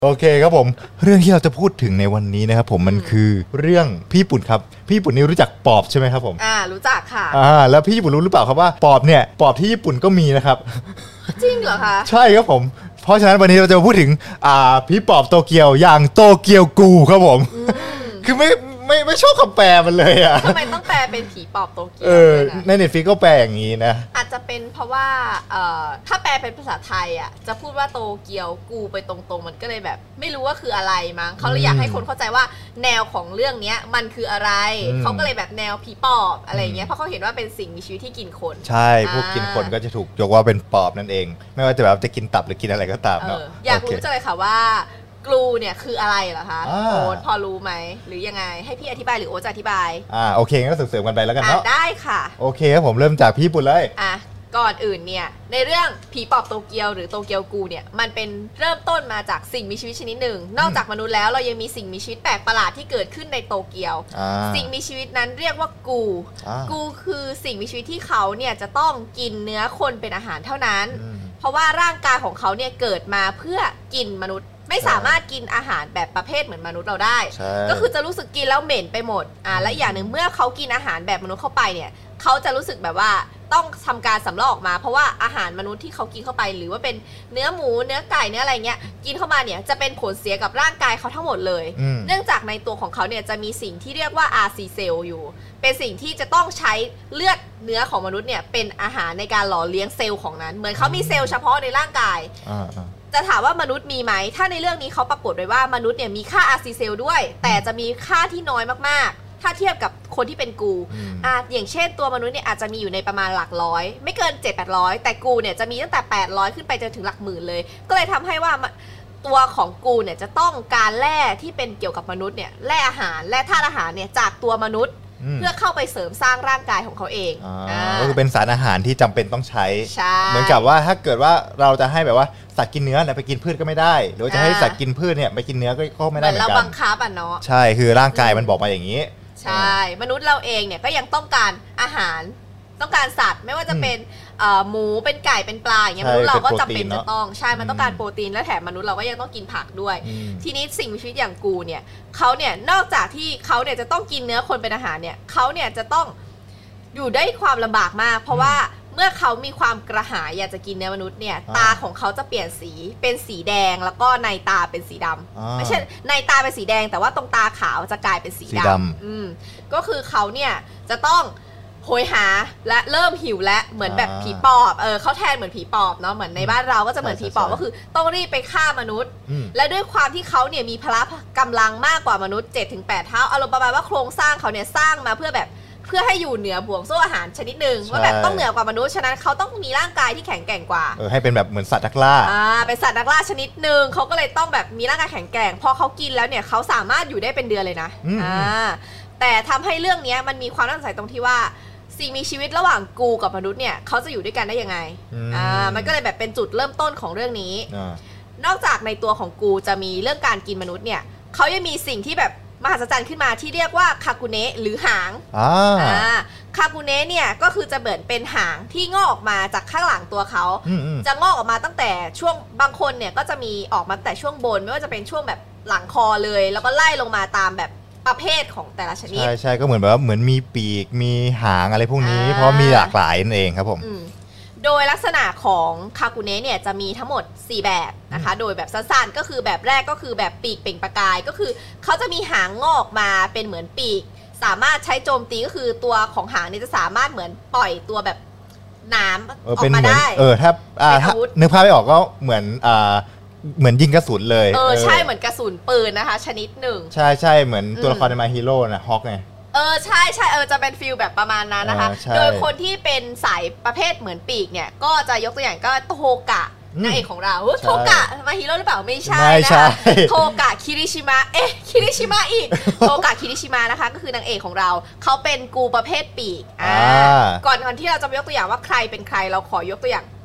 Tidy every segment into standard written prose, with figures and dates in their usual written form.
โอเคครับผมเรื่องที่เราจะพูดถึงในวันนี้นะครับผมมันคือเรื่องพี่ญี่ปุ่นครับพี่ญี่ปุ่นนี่รู้จักปอบใช่ไหมครับผมรู้จักค่ะแล้วพี่ญี่ปุ่นรู้หรือเปล่าครับว่าปอบที่ญี่ปุ่นก็มีนะครับจริงเหรอคะใช่ครับผมเพราะฉะนั้นวันนี้เราจะพูดถึงพี่ปอบโตเกียวอย่างโตเกียวกูครับผมคือไม่ชอบคำแปลมันเลยอ่ะทำไมต้องแปลเป็นผีปอบโตเกียวใน Netflix ก็แปลอย่างนี้นะอาจจะเป็นเพราะว่าถ้าแปลเป็นภาษาไทยอ่ะจะพูดว่าโตเกียวกูไปตรงๆมันก็เลยแบบไม่รู้ว่าคืออะไรมั้งเขาเลยอยากให้คนเข้าใจว่าแนวของเรื่องนี้มันคืออะไรเขาก็เลยแบบแนวผีปอบอะไรเงี้ยเพราะเขาเห็นว่าเป็นสิ่งมีชีวิตที่กินคนใช่พวกกินคนก็จะถูกยกว่าเป็นปอบนั่นเองไม่ว่าจะแบบจะกินตับหรือกินอะไรก็ตามเนาะอยากรู้จังเลยค่ะว่ากลูเนี่ยคืออะไรเหรอคะโอ๊ตพอรู้ไหมหรือยังไงให้พี่อธิบายหรือโอ๊ตจะอธิบายโอเคงั้นเสริมกันไปแล้วกันเนาะได้ค่ะโอเคครับผมเริ่มจากพี่ญี่ปุ่นเลยก่อนอื่นเนี่ยในเรื่องผีปอบโตเกียวหรือโตเกียวกูเนี่ยมันเป็นเริ่มต้นมาจากสิ่งมีชีวิตชนิดหนึ่งนอกจากมนุษย์แล้วเรายังมีสิ่งมีชีวิตแปลกประหลาดที่เกิดขึ้นในโตเกียวสิ่งมีชีวิตนั้นเรียกว่ากูคือสิ่งมีชีวิตที่เขาเนี่ยจะต้องกินเนื้อคนเป็นอาหารเท่านั้นเพราะว่าร่างกายของเขาเนี่ยเกิดมาเพื่อกินมนุษย์ไม่สามารถกินอาหารแบบประเภทเหมือนมนุษย์เราได้ก็คือจะรู้สึกกินแล้วเหม็นไปหมดและอย่างหนึ่งเมื่อเขากินอาหารแบบมนุษย์เข้าไปเนี่ยเขาจะรู้สึกแบบว่าต้องทำการสำรอกออกมาเพราะว่าอาหารมนุษย์ที่เขากินเข้าไปหรือว่าเป็นเนื้อหมูเนื้อไก่เนื้ออะไรเงี้ยกินเข้ามาเนี่ยจะเป็นผลเสียกับร่างกายเขาทั้งหมดเลยเนื่องจากในตัวของเขาเนี่ยจะมีสิ่งที่เรียกว่า RC เซลล์อยู่เป็นสิ่งที่จะต้องใช้เลือดเนื้อของมนุษย์เนี่ยเป็นอาหารในการหล่อเลี้ยงเซลล์ของนั้นเหมือนเขามีเซลล์เฉพาะในร่างกายจะถามว่ามนุษย์มีไหมถ้าในเรื่องนี้เขาปรากฏไว้ว่ามนุษย์เนี่ยมีค่า RC เซลล์ด้วยแต่จะมีค่าที่น้อยมากๆถ้าเทียบกับคนที่เป็นกูอย่างเช่นตัวมนุษย์เนี่ยอาจจะมีอยู่ในประมาณหลักร้อยไม่เกิน 7-800 แต่กูเนี่ยจะมีตั้งแต่800ขึ้นไปจนถึงหลักหมื่นเลยก็เลยทำให้ว่าตัวของกูเนี่ยจะต้องการแร่ที่เป็นเกี่ยวกับมนุษย์เนี่ยแร่อาหารแร่ธาตุอาหารเนี่ยจากตัวมนุษย์เพื่อเข้าไปเสริมสร้างร่างกายของเขาเองก็คือเป็นสารอาหารที่จำเป็นต้องใช้เหมือนกับว่าถ้าเกิดว่าเราจะให้แบบว่าสัตว์กินเนื้อเนี่ยไปกินพืชก็ไม่ได้หรือจะให้สัตว์กินพืชเนี่ยไปกินเนื้อก็ไม่ได้เหมือนกันเราบังคับเนาะใช่คือร่างกายมันบอกมาอย่างนี้ใช่มนุษย์เราเองเนี่ยก็ยังต้องการอาหารต้องการสัตว์ไม่ว่าจะเป็นหมูเป็นไก่เป็นปลาอย่างเงี้ยมนุษย์เราก็จำเป็นจะต้องใช่มันต้องการโปรตีนและแถมมนุษย์เราก็ยังต้องกินผักด้วยทีนี้สิ่งมีชีวิตอย่างกูเนี่ยเขาเนี่ยนอกจากที่เขาเนี่ยจะต้องกินเนื้อคนเป็นอาหารเนี่ยเขาเนี่ยจะต้องอยู่ได้ความลำบากมากเพราะว่าเมื่อเขามีความกระหายอยากจะกินเนื้อมนุษย์เนี่ยตาของเขาจะเปลี่ยนสีเป็นสีแดงแล้วก็ในตาเป็นสีดำไม่ใช่ในตาเป็นสีแดงแต่ว่าตรงตาขาวจะกลายเป็นสีดำก็คือเขาเนี่ยจะต้องโหยหาและเริ่มหิวและเหมือนแบบผีปอบเขาแทนเหมือนผีปอบเนาะเหมือนในบ้านเราก็จะเหมือนผีปอบก็คือต้องรีบไปฆ่ามนุษย์และด้วยความที่เขาเนี่ยมีพละกำลังมากกว่ามนุษย์ 7-8 เท่าอารมณ์ประมาณว่าโครงสร้างเขาเนี่ยสร้างมาเพื่อให้อยู่เหนือบ่วงโซ่อาหารชนิดหนึ่งว่าแบบต้องเหนือกว่ามนุษย์ฉะนั้นเขาต้องมีร่างกายที่แข็งแกร่งกว่าให้เป็นแบบเหมือนสัตว์นักล่าเป็นสัตว์นักล่าชนิดหนึ่งเขาก็เลยต้องแบบมีร่างกายแข็งแกร่งพอเขากินแล้วเนี่ยเขาสามารถอยู่ได้เป็นเดือนเลยนะแต่ทำให้เรื่องนี้มันมีความน่าสนใจตรงที่ว่าสิ่งมีชีวิตระหว่างกูกับมนุษย์เนี่ยเขาจะอยู่ด้วยกันได้ยังไงมันก็เลยแบบเป็นจุดเริ่มต้นของเรื่องนี้นอกจากในตัวของกูจะมีเรื่องการกินมนุษย์เนี่ยเขายังมีสิ่งที่แบบมหัศจรรย์ขึ้นมาที่เรียกว่าคากุเนะหรือหางคากุเนะเนี่ยก็คือจะเหมือนเป็นหางที่งอกออกมาจากข้างหลังตัวเขาจะงอกออกมาตั้งแต่ช่วงบางคนเนี่ยก็จะมีออกมาแต่ช่วงบนไม่ว่าจะเป็นช่วงแบบหลังคอเลยแล้วก็ไล่ลงมาตามแบบประเภทของแต่ละชนิดใช่ก็เหมือนแบบว่าเหมือนมีปีกมีหางอะไรพวกนี้เพราะมีหลากหลายนั่นเองครับผมโดยลักษณะของคากุเนะเนี่ยจะมีทั้งหมด4แบบนะคะโดยแบบสั้นๆก็คือแบบแรกก็คือแบบปีกเปล่งประกายก็คือเขาจะมีหางงอกมาเป็นเหมือนปีกสามารถใช้โจมตีก็คือตัวของหางเนี่ยจะสามารถเหมือนปล่อยตัวแบบน้ำออกมาได้ถ้านึกภาพไม่ออกก็เหมือนยิงกระสุนเลยใช่เหมือนกระสุนปืนนะคะชนิดหนึ่งใช่เหมือนตัวละครใน My Hero นะฮอกไงใช่จะเป็นฟิลแบบประมาณนั้นนะคะโดยคนที่เป็นสายประเภทเหมือนปีกเนี่ยก็จะยกตัวอย่างก็โทกะนางเอกของเราโทกะมาฮีโร่หรือเปล่าไม่ใช่นะคะโทกะคิริชิมะคิริชิมะอีกโทกะคิริชิมะนะคะก็คือนางเอกของเราเขาเป็นกูประเภทปีกก่อนที่เราจะยกตัวอย่างว่าใครเป็นใครเราขอยกตัวอย่าง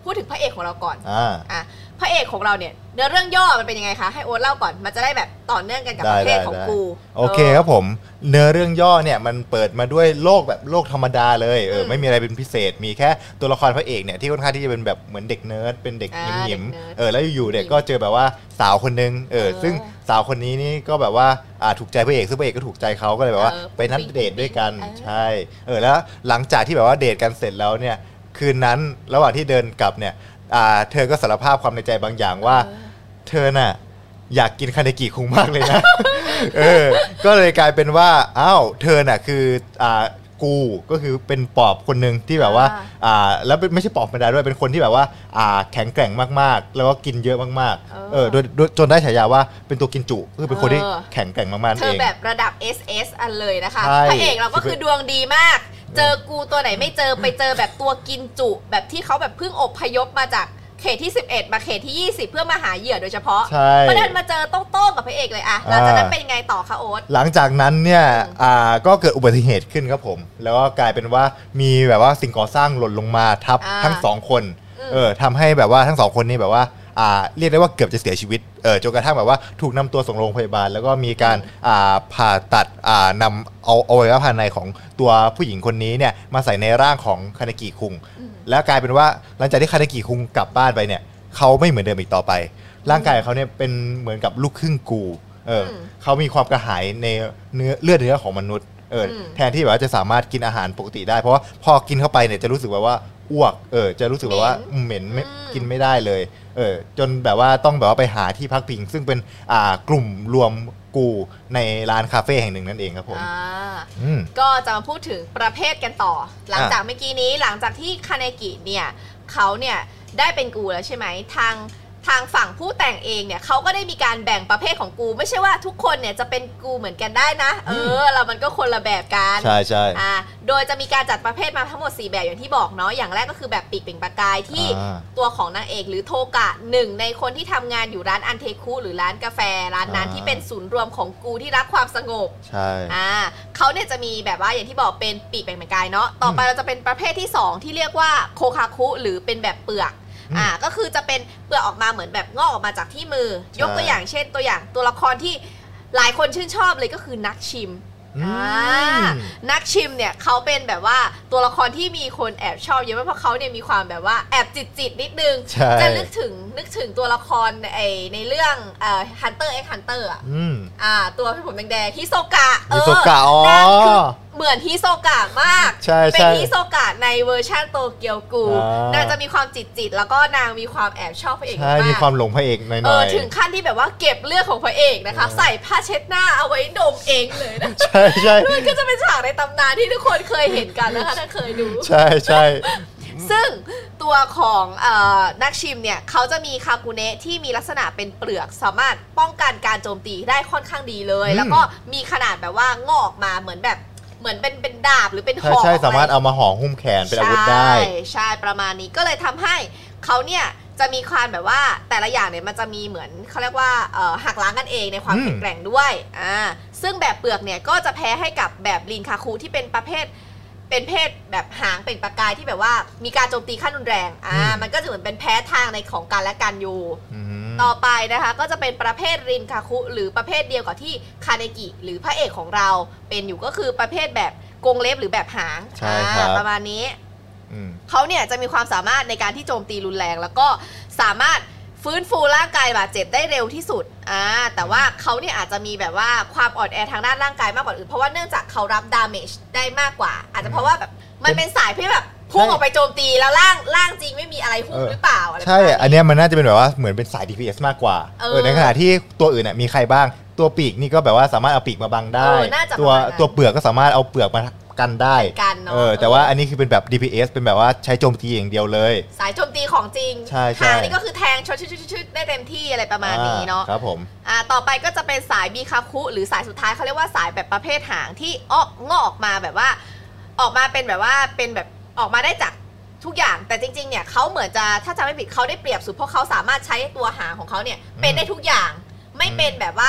พูดถึงพระเอกของเราก่อนพระเอกของเราเนี่ยเนื้อเรื่องย่อมันเป็นยังไงคะให้โอ๊ตเล่าก่อนมันจะได้แบบต่อเนื่องกันกับประเภทของกูโอเคครับผมเนื้อเรื่องย่อเนี่ยมันเปิดมาด้วยโลกแบบโลกธรรมดาเลยไม่มีอะไรเป็นพิเศษมีแค่ตัวละครพระเอกเนี่ยที่ค่อนข้างที่จะเป็นแบบเหมือนเด็กเนิร์ดเป็นเด็กหยิมๆแล้วอยู่ๆเด็กก็เจอแบบว่าสาวคนนึงซึ่งสาวคนนี้นี่ก็แบบว่าถูกใจพระเอกซึ่งพระเอกก็ถูกใจเขาก็เลยแบบว่าไปนัดเดทด้วยกันใช่แล้วหลังจากที่แบบว่าเดทกันเสร็จแล้วเนี่ยคืนนั้นระหว่างที่เดินกลับเนี่ยเธอก็สารภาพความในใจบางอย่างว่าเธอน่ะอยากกินคาเนกิคุงมากเลยนะ ก็เลยกลายเป็นว่าอ้าวเธอน่ะคือกูก็คือเป็นปอบคนหนึ่งที่แบบว่าแล้วไม่ใช่ปอบธรรมดาด้วยเป็นคนที่แบบว่าแข็งแกร่งมากๆแล้วก็กินเยอะมากๆโดยจนได้ฉายาว่าเป็นตัวกินจุคือเป็นคนที่แข็งแกร่งมากๆเองเธอแบบระดับ SS อันเลยนะคะพระเอกเราก็คือดวงดีมากเจอกูตัวไหนไม่เจอไปเจอแบบตัวกินจุแบบที่เขาแบบเพิ่งอพยพมาจากเขตที่11มาเขตที่20เพื่อมาหาเหยื่อโดยเฉพาะประเด็นมาเจอโต้งกับพระเอกเลยหลังจากนั้นเป็นยังไงต่อคะโอ๊ตหลังจากนั้นเนี่ยก็เกิดอุบัติเหตุขึ้นครับผมแล้วก็กลายเป็นว่ามีแบบว่าสิ่งก่อสร้างหล่นลงมาทับทั้ง2คนทำให้แบบว่าทั้ง2คนนี้แบบว่าเรียกได้ว่าเกือบจะเสียชีวิตจนกระทั่งแบบว่าถูกนำตัวส่งโรงพยาบาลแล้วก็มีการผ่าตัดนำเอาอวัยวะภายในของตัวผู้หญิงคนนี้เนี่ยมาใส่ในร่างของคาเนกิคุงแล้วกลายเป็นว่าหลังจากที่คาเนกิคุงกลับบ้านไปเนี่ยเขาไม่เหมือนเดิมอีกต่อไปร่างกายของเขาเนี่ยเป็นเหมือนกับลูกครึ่งกูเขามีความกระหายในเนื้อของมนุษย์แทนที่แบบว่าจะสามารถกินอาหารปกติได้เพราะว่าพอกินเข้าไปเนี่ยจะรู้สึกแบบว่าอ้วกจะรู้สึกแบบว่าเหม็นไม่กินไม่ได้เลยจนแบบว่าต้องแบบว่าไปหาที่พักพิงซึ่งเป็นกลุ่มรวมกูในร้านคาเฟ่แห่งหนึ่งนั่นเองครับผมก็จะมาพูดถึงประเภทกันต่อหลังจากเมื่อกี้นี้หลังจากที่คาเนกิเนี่ยเขาเนี่ยได้เป็นกูแล้วใช่ไหมทางฝั่งผู้แต่งเองเนี่ยเขาก็ได้มีการแบ่งประเภทของกูไม่ใช่ว่าทุกคนเนี่ยจะเป็นกูเหมือนกันได้นะเรามันก็คนละแบบกันใช่ใช่โดยจะมีการจัดประเภทมาทั้งหมด4แบบอย่างที่บอกเนาะอย่างแรกก็คือแบบปีกเปล่งประกายที่ตัวของนางเอกหรือโทกะหนึ่งในคนที่ทำงานอยู่ร้านอันเทคุหรือร้านกาแฟร้านนั้นที่เป็นศูนย์รวมของกูที่รักความสงบใช่เขาเนี่ยจะมีแบบว่าอย่างที่บอกเป็นปีกเปล่งประกายเนาะต่อไปเราจะเป็นประเภทที่2ที่เรียกว่าโคคาคุหรือเป็นแบบเปลือกก็คือจะเป็นเปลือกออกมาเหมือนแบบงอกออกมาจากที่มือยกตัวอย่างเช่นตัวละครที่หลายคนชื่นชอบเลยก็คือนักชิมนักชิมเนี่ยเขาเป็นแบบว่าตัวละครที่มีคนแอบชอบเยอะมากเพราะเขาเนี่ยมีความแบบว่าแอบจิตนิดนึงจะนึกถึงตัวละครในเรื่องHunter x Hunter ตัวผมแดงๆฮิโซกะนั่นคือเหมือนฮิโซกะมากเป็นฮิโซกะในเวอร์ชันโตเกียวกูนางจะมีความจิตแล้วก็นางมีความแอบชอบพระเอกมากมีความหลงพระเอกหน่อยถึงขั้นที่แบบว่าเก็บเลือดของพระเอกนะคะใส่ผ้าเช็ดหน้าเอาไว้ดมเองเลยนะใช่ใช่ก็จะเป็นฉากในตำนานที่ทุกคนเคยเห็นกันนะคะถ้าเคยดูใช่ใช่ซึ่งตัวของนักชิมเนี่ยเขาจะมีคากุเนะที่มีลักษณะเป็นเปลือกสามารถป้องกันการโจมตีได้ค่อนข้างดีเลยแล้วก็มีขนาดแบบว่างอกมาเหมือนเป็นดาบหรือเป็นหอกใช่สามารถเอามาห่อหุ้มแขนเป็นอาวุธได้ใช่ประมาณนี้ก็เลยทำให้เขาเนี่ยจะมีความแบบว่าแต่ละอย่างเนี่ยมันจะมีเหมือนเขาเรียกว่าหักล้างกันเองในความแข็งแกร่งด้วยซึ่งแบบเปลือกเนี่ยก็จะแพ้ให้กับแบบรินคาคุที่เป็นประเภทแบบหางเป็นประกายที่แบบว่ามีการโจมตีขั้นรุนแรงมันก็จะเหมือนเป็นแพ้ทางในของกันและกันอยู่ต่อไปนะคะก็จะเป็นประเภทรินคาคุหรือประเภทเดียวกับที่คาเนกิหรือพระเอกของเราเป็นอยู่ก็คือประเภทแบบกรงเล็บหรือแบบหางประมาณนี้เขาเนี่ยจะมีความสามารถในการที่โจมตีรุนแรงแล้วก็สามารถฟื้นฟูร่างกายบาดเจ็บได้เร็วที่สุดแต่ว่าเขาเนี่ยอาจจะมีแบบว่าความอ่อนแอทางด้านร่างกายมากกว่าอื่นเพราะว่าเนื่องจากเขารับดาเมจได้มากกว่าอาจจะเพราะว่าแบบมันเป็นสายที่แบบพุ่งออกไปโจมตีแล้วร่างจริงไม่มีอะไรหุ้มหรือเปล่าใช่อันนี้มันน่าจะเป็นแบบว่าเหมือนเป็นสาย DPS มากกว่าในขณะที่ตัวอื่นมีใครบ้างตัวปีกนี่ก็แบบว่าสามารถเอาปีกมาบังได้ตัวเปลือกก็สามารถเอาเปลือกมากันได้แต่ว่าอันนี้คือเป็นแบบ DPS เป็นแบบว่าใช้โจมตีอย่างเดียวเลยสายโจมตีของจริงทางนี้ก็คือแทงชุดได้เต็มที่อะไรประมาณนี้เนาะครับผมต่อไปก็จะเป็นสายบีคาคุหรือสายสุดท้ายเขาเรียกว่าสายแบบประเภทหางที่งอกออกมาแบบว่าออกมาเป็นแบบว่าเป็นแบบออกมาได้จากทุกอย่างแต่จริงๆเนี่ยเขาเหมือนจะถ้าจำไม่ผิดเขาได้เปรียบสุดเพราะเขาสามารถใช้ตัวหางของเขาเนี่ยเป็นได้ทุกอย่างไม่เป็นแบบว่า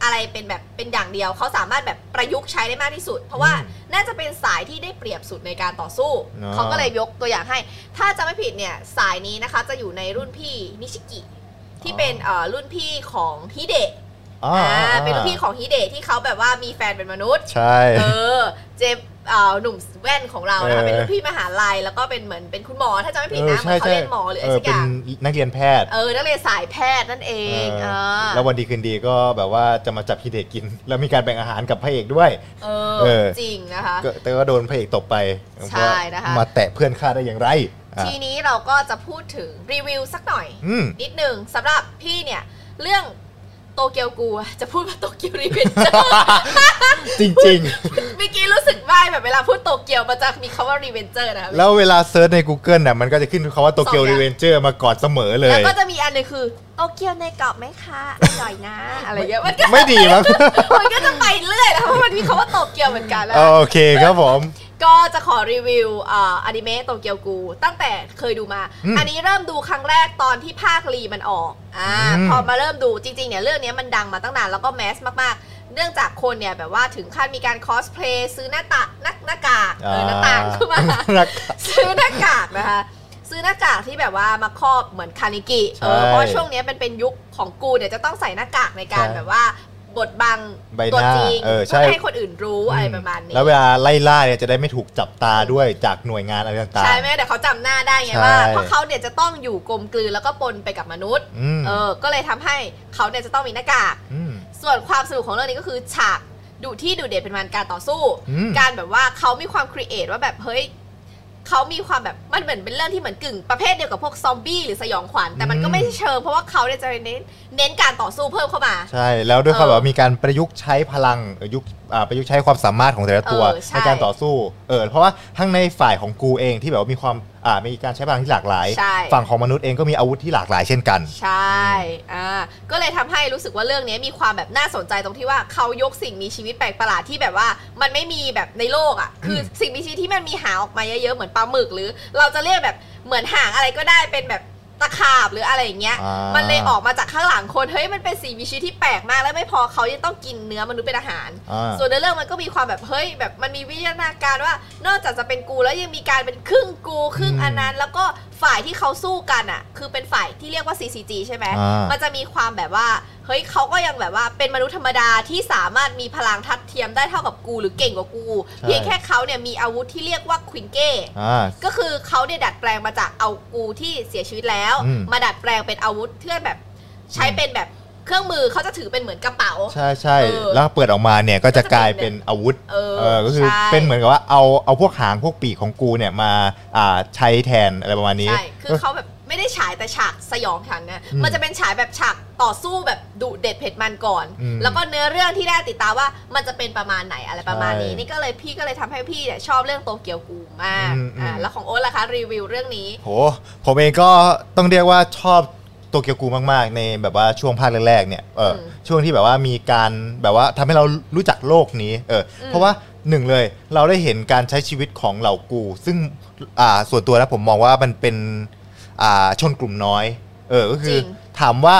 อะไรเป็นแบบเป็นอย่างเดียวเขาสามารถแบบประยุกต์ใช้ได้มากที่สุดเพราะว่าน่าจะเป็นสายที่ได้เปรียบสุดในการต่อสู้เขาก็เลยยกตัวอย่างให้ถ้าจะไม่ผิดเนี่ยสายนี้นะคะจะอยู่ในรุ่นพี่นิชิกิที่เป็นรุ่นพี่ของฮิเดะเป็นรุ่นพี่ของฮิเดะที่เขาแบบว่ามีแฟนเป็นมนุษย์ใช่เจมหนุ่มแว่นของเรานะคะเป็นรุ่นพี่มหาลัยแล้วก็เป็นเหมือนเป็นคุณหมอถ้าจะไม่ผิดนะเขาเรียนหมอหรืออะไรสักอย่างเป็นนักเรียนแพทย์นักเรียนสายแพทย์นั่นเองแล้ววันดีคืนดีก็แบบว่าจะมาจับฮิเดะกินแล้วมีการแบ่งอาหารกับพระเอกด้วยจริงนะคะแต่ก็โดนพระเอกตบไปใช่นะคะมาแตะเพื่อนข้าได้อย่างไรทีนี้เราก็จะพูดถึงรีวิวสักหน่อยนิดนึงสำหรับพี่เนี่ยเรื่องโตเกียวกูจะพูดว่าโตเกียวรีเวนเจอร์จริงๆเมื่อกี้รู้สึกว่าแบบเวลาพูดโตเกียวมันจะมีคำว่ารีเวนเจอร์นะแล้วเวลาเซิร์ชใน Google น่ะมันก็จะขึ้นคำว่าโตเกียวรีเวนเจอร์มาก่อนเสมอเลยแล้วก็จะมีอันนึงคือโตเกียวในกรอบไหมคะอร่อยนะอะไรเงี้ยมันก็ไม่ดีมั้งมันก็จะไปเรื่อยนะเพราะมันมีคำว่าโตเกียวเหมือนกันแล้วโอเคครับผมก็จะขอรีวิวอนิเมะโตเกียวกูตั้งแต่เคยดูมาอันนี้เริ่มดูครั้งแรกตอนที่ภาครีมันออกพอมาเริ่มดูจริงๆเนี่ยเรื่องนี้มันดังมาตั้งนานแล้วก็แมสมากๆเนื่องจากคนเนี่ยแบบว่าถึงขั้นมีการคอสเพลย์ซื้อหน้ากากหน้าต่างขึ้นมาซื้อหน้ากากนะคะซื้อหน้ากากที่แบบว่ามาครอบเหมือนคานิกิเพราะช่วงนี้เป็นยุคของกูเนี่ยจะต้องใส่หน้ากากในการแบบว่าบดบังตัวจริงเพื่อให้คนอื่นรู้อะไรประมาณนี้แล้วเวลาไล่ล่าเนี่ยจะได้ไม่ถูกจับตาด้วยจากหน่วยงานอะไรต่างๆใช่ไหมแต่เขาจำหน้าได้ไงว่าเพราะเขาเนี่ยจะต้องอยู่กลมกลืนแล้วก็ปนไปกับมนุษย์ก็เลยทำให้เขาเนี่ยจะต้องมีหน้ากากส่วนความสนุกของเรื่องนี้ก็คือฉากดุที่ดุเด็ดเป็นมันการต่อสู้การแบบว่าเขามีความครีเอทว่าแบบเฮ้ยเขามีความแบบมันเหมือนเป็นเรื่องที่เหมือนกึ่งประเภทเดียวกับพวกซอมบี้หรือสยองขวัญแต่มันก็ไม่ใช่เชิงเพราะว่าเขาเนี่ยจะเน้นการต่อสู้เพิ่มเข้ามาใช่แล้วด้วยความแบบมีการประยุกต์ใช้พลังประยุกต์ใช้ความสามารถของแต่ละตัวในการต่อสู้เพราะว่าทั้งในฝ่ายของกูเองที่แบบว่ามีความมีการใช้พลังที่หลากหลายฝั่งของมนุษย์เองก็มีอาวุธที่หลากหลายเช่นกันใช่ก็เลยทำให้รู้สึกว่าเรื่องนี้มีความแบบน่าสนใจตรงที่ว่าเขายกสิ่งมีชีวิตแปลกประหลาดที่แบบว่ามันไม่มีแบบในโลกอ่ะคือสิ่งมีชีวิตที่มันมีหางออกมาเยอะๆเหมือนปลาหมึกหรือเราจะเรียกแบบเหมือนหางอะไรก็ได้เป็นแบบตะขาบหรืออะไรอย่างเงี้ยมันเลยออกมาจากข้างหลังคนเฮ้ยมันเป็นสิ่งมีชีวิตที่แปลกมากแล้วไม่พอเขายังต้องกินเนื้อมนุษย์เป็นอาหารส่วนในเรื่องมันก็มีความแบบเฮ้ยแบบมันมีวิทยาการว่านอกจากจะเป็นกูแล้วยังมีการเป็นครึ่งกูครึ่งอันนั้นแล้วก็ฝ่ายที่เขาสู้กันอ่ะคือเป็นฝ่ายที่เรียกว่า CCG ใช่ไหมมันจะมีความแบบว่าเฮ้ยเขาก็ยังแบบว่าเป็นมนุษย์ธรรมดาที่สามารถมีพลังทัดเทียมได้เท่ากับกูหรือเก่งกว่ากูเพียงแค่เขาเนี่ยมีอาวุธที่เรียกว่าควินเก้ก็คือเขาเนี่ยดัดแปลงมาจากเอากูที่เสียชีวิตแล้วมาดัดแปลงเป็นอาวุธเพื่อแบบใช้เป็นแบบเครื่องมือเขาจะถือเป็นเหมือนกระเป๋าใช่ใช่แล้วเปิดออกมาเนี่ยก็จะกลายเป็นอาวุธก็คือเป็นเหมือนกับว่าเอาพวกหางพวกปีกของกูเนี่ยมาใช้แทนอะไรประมาณนี้ใช่คือเขาแบบไม่ได้ฉายแต่ฉากสยองขวัญนะมันจะเป็นฉายแบบฉากต่อสู้แบบดุเด็ดเผ็ดมันก่อนแล้วก็เนื้อเรื่องที่ได้ติดตามว่ามันจะเป็นประมาณไหนอะไรประมาณนี้นี่ก็เลยพี่ก็เลยทำให้พี่เนี่ยชอบเรื่องโตเกียวกูมากแล้วของโอ๊ตล่ะคะรีวิวเรื่องนี้โหผมเองก็ต้องเรียกว่าชอบโตเกียวกูมากๆในแบบว่าช่วงภาคแรกๆเนี่ยช่วงที่แบบว่ามีการแบบว่าทำให้เรารู้จักโลกนี้เพราะว่าหนึ่งเลยเราได้เห็นการใช้ชีวิตของเหล่ากูซึ่งส่วนตัวนะผมมองว่ามันเป็นชนกลุ่มน้อยก็คือถามว่า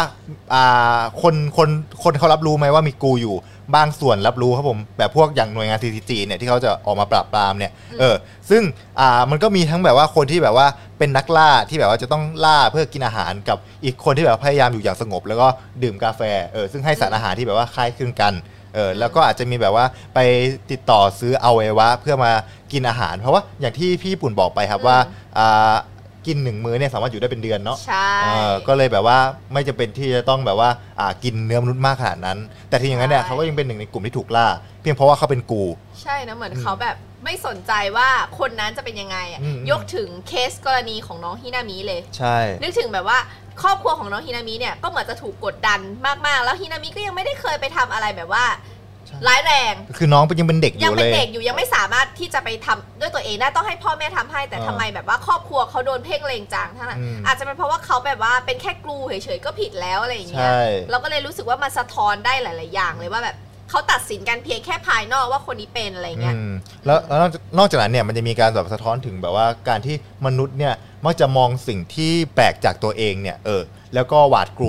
คนเขารับรู้ไหมว่ามีกูอยู่บางส่วนรับรู้ครับผมแบบพวกอย่างหน่วยงาน CCG เนี่ยที่เขาจะออกมาปราบปรามเนี่ยซึ่งมันก็มีทั้งแบบว่าคนที่แบบว่าเป็นนักล่าที่แบบว่าจะต้องล่าเพื่อกินอาหารกับอีกคนที่แบบพยายามอยู่อย่างสงบแล้วก็ดื่มกาแฟซึ่งให้สารอาหารที่แบบว่าคล้ายคลึงกันแล้วก็อาจจะมีแบบว่าไปติดต่อซื้ออวัยวะเพื่อมากินอาหารเพราะว่าอย่างที่พี่ญี่ปุ่นบอกไปครับว่ากิน1 มื้อเนี่ยสามารถอยู่ได้เป็นเดือนเนาะใช่ก็เลยแบบว่าไม่จำเป็นที่จะต้องแบบว่ากินเนื้อมนุษย์มากขนาดนั้นแต่ที่อย่างนั้นเนี่ยเขาก็ยังเป็นหนึ่งในกลุ่มที่ถูกล่าเพียงเพราะว่าเขาเป็นกูใช่นะเหมือนเขาแบบไม่สนใจว่าคนนั้นจะเป็นยังไงยกถึงเคสกรณีของน้องฮินามิเลยใช่นึกถึงแบบว่าครอบครัวของน้องฮินามิเนี่ยก็เหมือนจะถูกกดดันมากๆแล้วฮินามิก็ยังไม่ได้เคยไปทำอะไรแบบว่าร้ายแรงคือน้องยังเป็นเด็กอยู่เลยยังเป็นเด็กอยู่ยังไม่สามารถที่จะไปทำด้วยตัวเองได้ต้องให้พ่อแม่ทำให้แต่ทำไมแบบว่าครอบครัวเขาโดนเพ่งเล็งจังท่านั้นอาจจะเป็นเพราะว่าเขาแบบว่าเป็นแค่กลูเฉยๆก็ผิดแล้วอะไรอย่างเงี้ยเราก็เลยรู้สึกว่ามันสะท้อนได้หลายๆอย่างเลยว่าแบบเขาตัดสินกันเพียงแค่ภายนอกว่าคนนี้เป็นอะไรเงี้ยแล้วนอกจากนั้นเนี่ยมันจะมีการแบบสะท้อนถึงแบบว่าการที่มนุษย์เนี่ยมักจะมองสิ่งที่แปลกจากตัวเองเนี่ยแล้วก็หวาดกลัว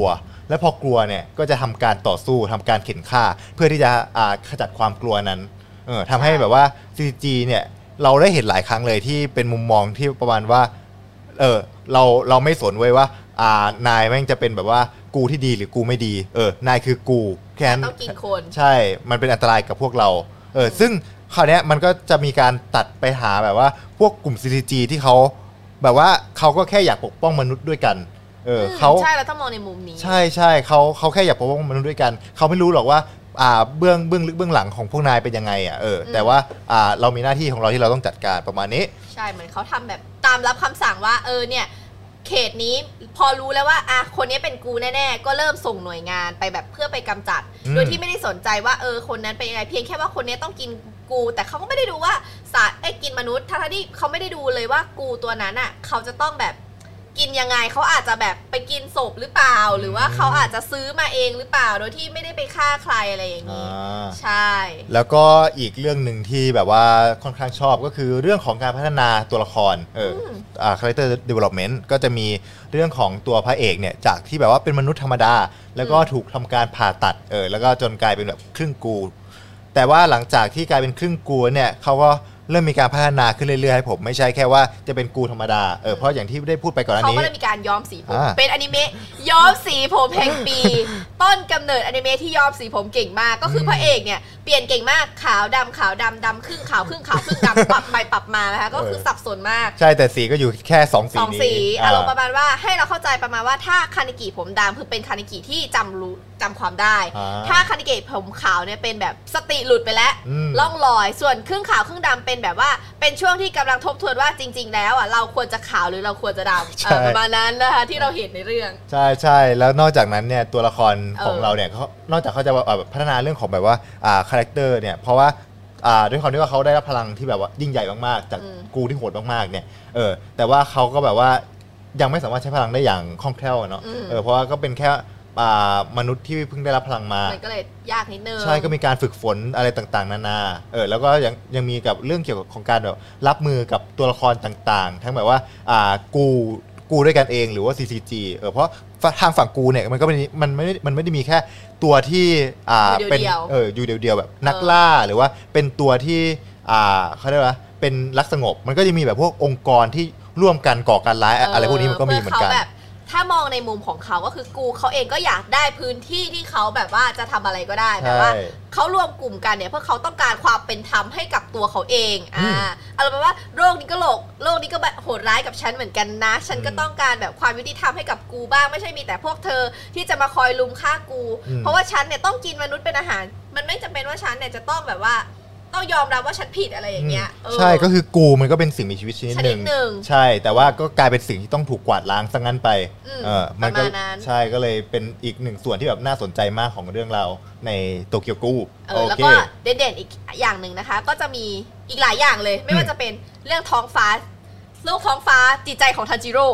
แล้วพอกลัวเนี่ยก็จะทำการต่อสู้ทำการเข็นฆ่าเพื่อที่จะขจัดความกลัวนั้นทำให้แบบว่า CCG เนี่ยเราได้เห็นหลายครั้งเลยที่เป็นมุมมองที่ประมาณว่าเราไม่สนเว้ยว่านายแม่งจะเป็นแบบว่ากูที่ดีหรือกูไม่ดีนายคือกูแค่นั้นต้องกินคนใช่มันเป็นอันตรายกับพวกเราซึ่งคราวนี้มันก็จะมีการตัดไปหาแบบว่าพวกกลุ่ม CCG ที่เขาแบบว่าเขาก็แค่อยากปกป้องมนุษย์ด้วยกันเขาใช่แล้วถ้ามองในมุมนี้ใช่เขาแค่อยากปกป้องมนุษย์ด้วยกันเขาไม่รู้หรอกว่าเบื้องลึกเบื้องหลังของพวกนายเป็นยังไงแต่ว่าเรามีหน้าที่ของเราที่เราต้องจัดการประมาณนี้ใช่เหมือนเขาทำแบบตามรับคำสั่งว่าเนี่ยเขตนี้พอรู้แล้วว่าคนนี้เป็นกูแน่ๆก็เริ่มส่งหน่วยงานไปแบบเพื่อไปกำจัดโดยที่ไม่ได้สนใจว่าคนนั้นเป็นยังไงเพียงแค่ว่าคนนี้ต้องกินกูแต่เขาก็ไม่ได้ดูว่าสัตว์กินมนุษย์ทั้งที่เขาไม่ได้ดูเลยว่ากูตัวนั้นเขาจะต้องแบบกินยังไงเขาอาจจะแบบไปกินศพหรือเปล่าหรือว่าเขาอาจจะซื้อมาเองหรือเปล่าโดยที่ไม่ได้ไปฆ่าใครอะไรอย่างนี้ใช่แล้วก็อีกเรื่องหนึ่งที่แบบว่าค่อนข้างชอบก็คือเรื่องของการพัฒนาตัวละครcharacter development ก็จะมีเรื่องของตัวพระเอกเนี่ยจากที่แบบว่าเป็นมนุษย์ธรรมดาแล้วก็ถูกทำการผ่าตัดแล้วก็จนกลายเป็นแบบครึ่งกูแต่ว่าหลังจากที่กลายเป็นครึ่งกูเนี่ยเขาก็เริ่มมีการพัฒนาขึ้นเรื่อยๆให้ผมไม่ใช่แค่ว่าจะเป็นกูธรรมดาเพราะอย่างที่ได้พูดไปก่อนหน้านี้เขาก็เลยมีการย้อมสีผมเป็นอนิเมะย้อมสีผมแห่งปีต้นกำเนิดอนิเมะที่ย้อมสีผมเก่งมากก็คือพระเอกเนี่ยเปลี่ยนเก่งมากขาวดำขาวดำดำครึ่งขาวครึ่งขาวครึ่งดำปรับไปปรับมานะคะก็คือสับสนมากใช่แต่สีก็อยู่แค่2สีนี้อารมณ์ประมาณว่าให้เราเข้าใจประมาณว่าถ้าคานิกิผมดำคือเป็นคานิกิที่จำความได้ถ้าคานิกิผมขาวเนี่ยเป็นแบบสติหลุดไปแล้วล่องลอยส่วนครึ่งขาวครึ่งดำเป็นแบบว่าเป็นช่วงที่กำลังทบทวนว่าจริงๆแล้วเราควรจะขาวหรือเราควรจะดำประมาณนั้นนะคะที่เราเห็นในเรื่องใช่แล้วนอกจากนั้นเนี่ยตัวละครของเราเนี่ยนอกจากเขาจะพัฒนาเรื่องของแบบว่าคาแรคเตอร์เนี่ยเพราะว่าด้วยความที่ว่าเขาได้รับพลังที่แบบว่ายิ่งใหญ่มากๆจากกูที่โหดมากๆเนี่ยแต่ว่าเขาก็แบบว่ายังไม่สามารถใช้พลังได้อย่างคล่องแคล่วเนาะเพราะว่าก็เป็นแค่มนุษย์ที่เพิ่งได้รับพลังมามันก็เลยยากนิดนึงใช่ก็มีการฝึกฝนอะไรต่างๆนานาแล้วก็ยังมีกับเรื่องเกี่ยวกับของการแบบรับมือกับตัวละครต่างๆทั้งแบบว่ากูด้วยกันเองหรือว่า CCG เพราะทางฝั่งกูเนี่ยมันก็มันไม่ได้มีแค่ตัวที่เป็นอยู่เดียวแบบนักล่าหรือว่าเป็นตัวที่เขาเรียกว่าเป็นรักสงบมันก็จะมีแบบพวกองค์กรที่ร่วมกันก่อการร้ายอะไรพวกนี้มันก็มีเหมือนกันถ้ามองในมุมของเขาก็คือกูเขาเองก็อยากได้พื้นที่ที่เขาแบบว่าจะทำอะไรก็ได้แบบว่าเขารวมกลุ่มกันเนี่ยเพื่อเขาต้องการความเป็นธรรมให้กับตัวเขาเองอะไรแบบว่าโลกนี้ก็โลกนี้ก็แบบโหดร้ายกับฉันเหมือนกันนะฉันก็ต้องการแบบความยุติธรรมให้กับกูบ้างไม่ใช่มีแต่พวกเธอที่จะมาคอยลุมฆ่ากูเพราะว่าฉันเนี่ยต้องกินมนุษย์เป็นอาหารมันไม่จำเป็นว่าฉันเนี่ยจะต้องแบบว่าต้องยอมรับว่าฉันผิดอะไรอย่างเงี้ยใช่ก็คือกูมันก็เป็นสิ่งมีชีวิตชนิดหนึ่งใช่แต่ว่าก็กลายเป็นสิ่งที่ต้องถูกกวาดล้างซะงั้นไปมันก็ใช่ก็เลยเป็นอีกหนึ่งส่วนที่แบบน่าสนใจมากของเรื่องเราในโตเกียวกูแล้วก็เด่นๆอีกอย่างหนึ่งนะคะก็จะมีอีกหลายอย่างเลยไม่ว่าจะเป็นเรื่องท้องฟ้าโลกท้องฟ้าจิตใจของทันจิโร่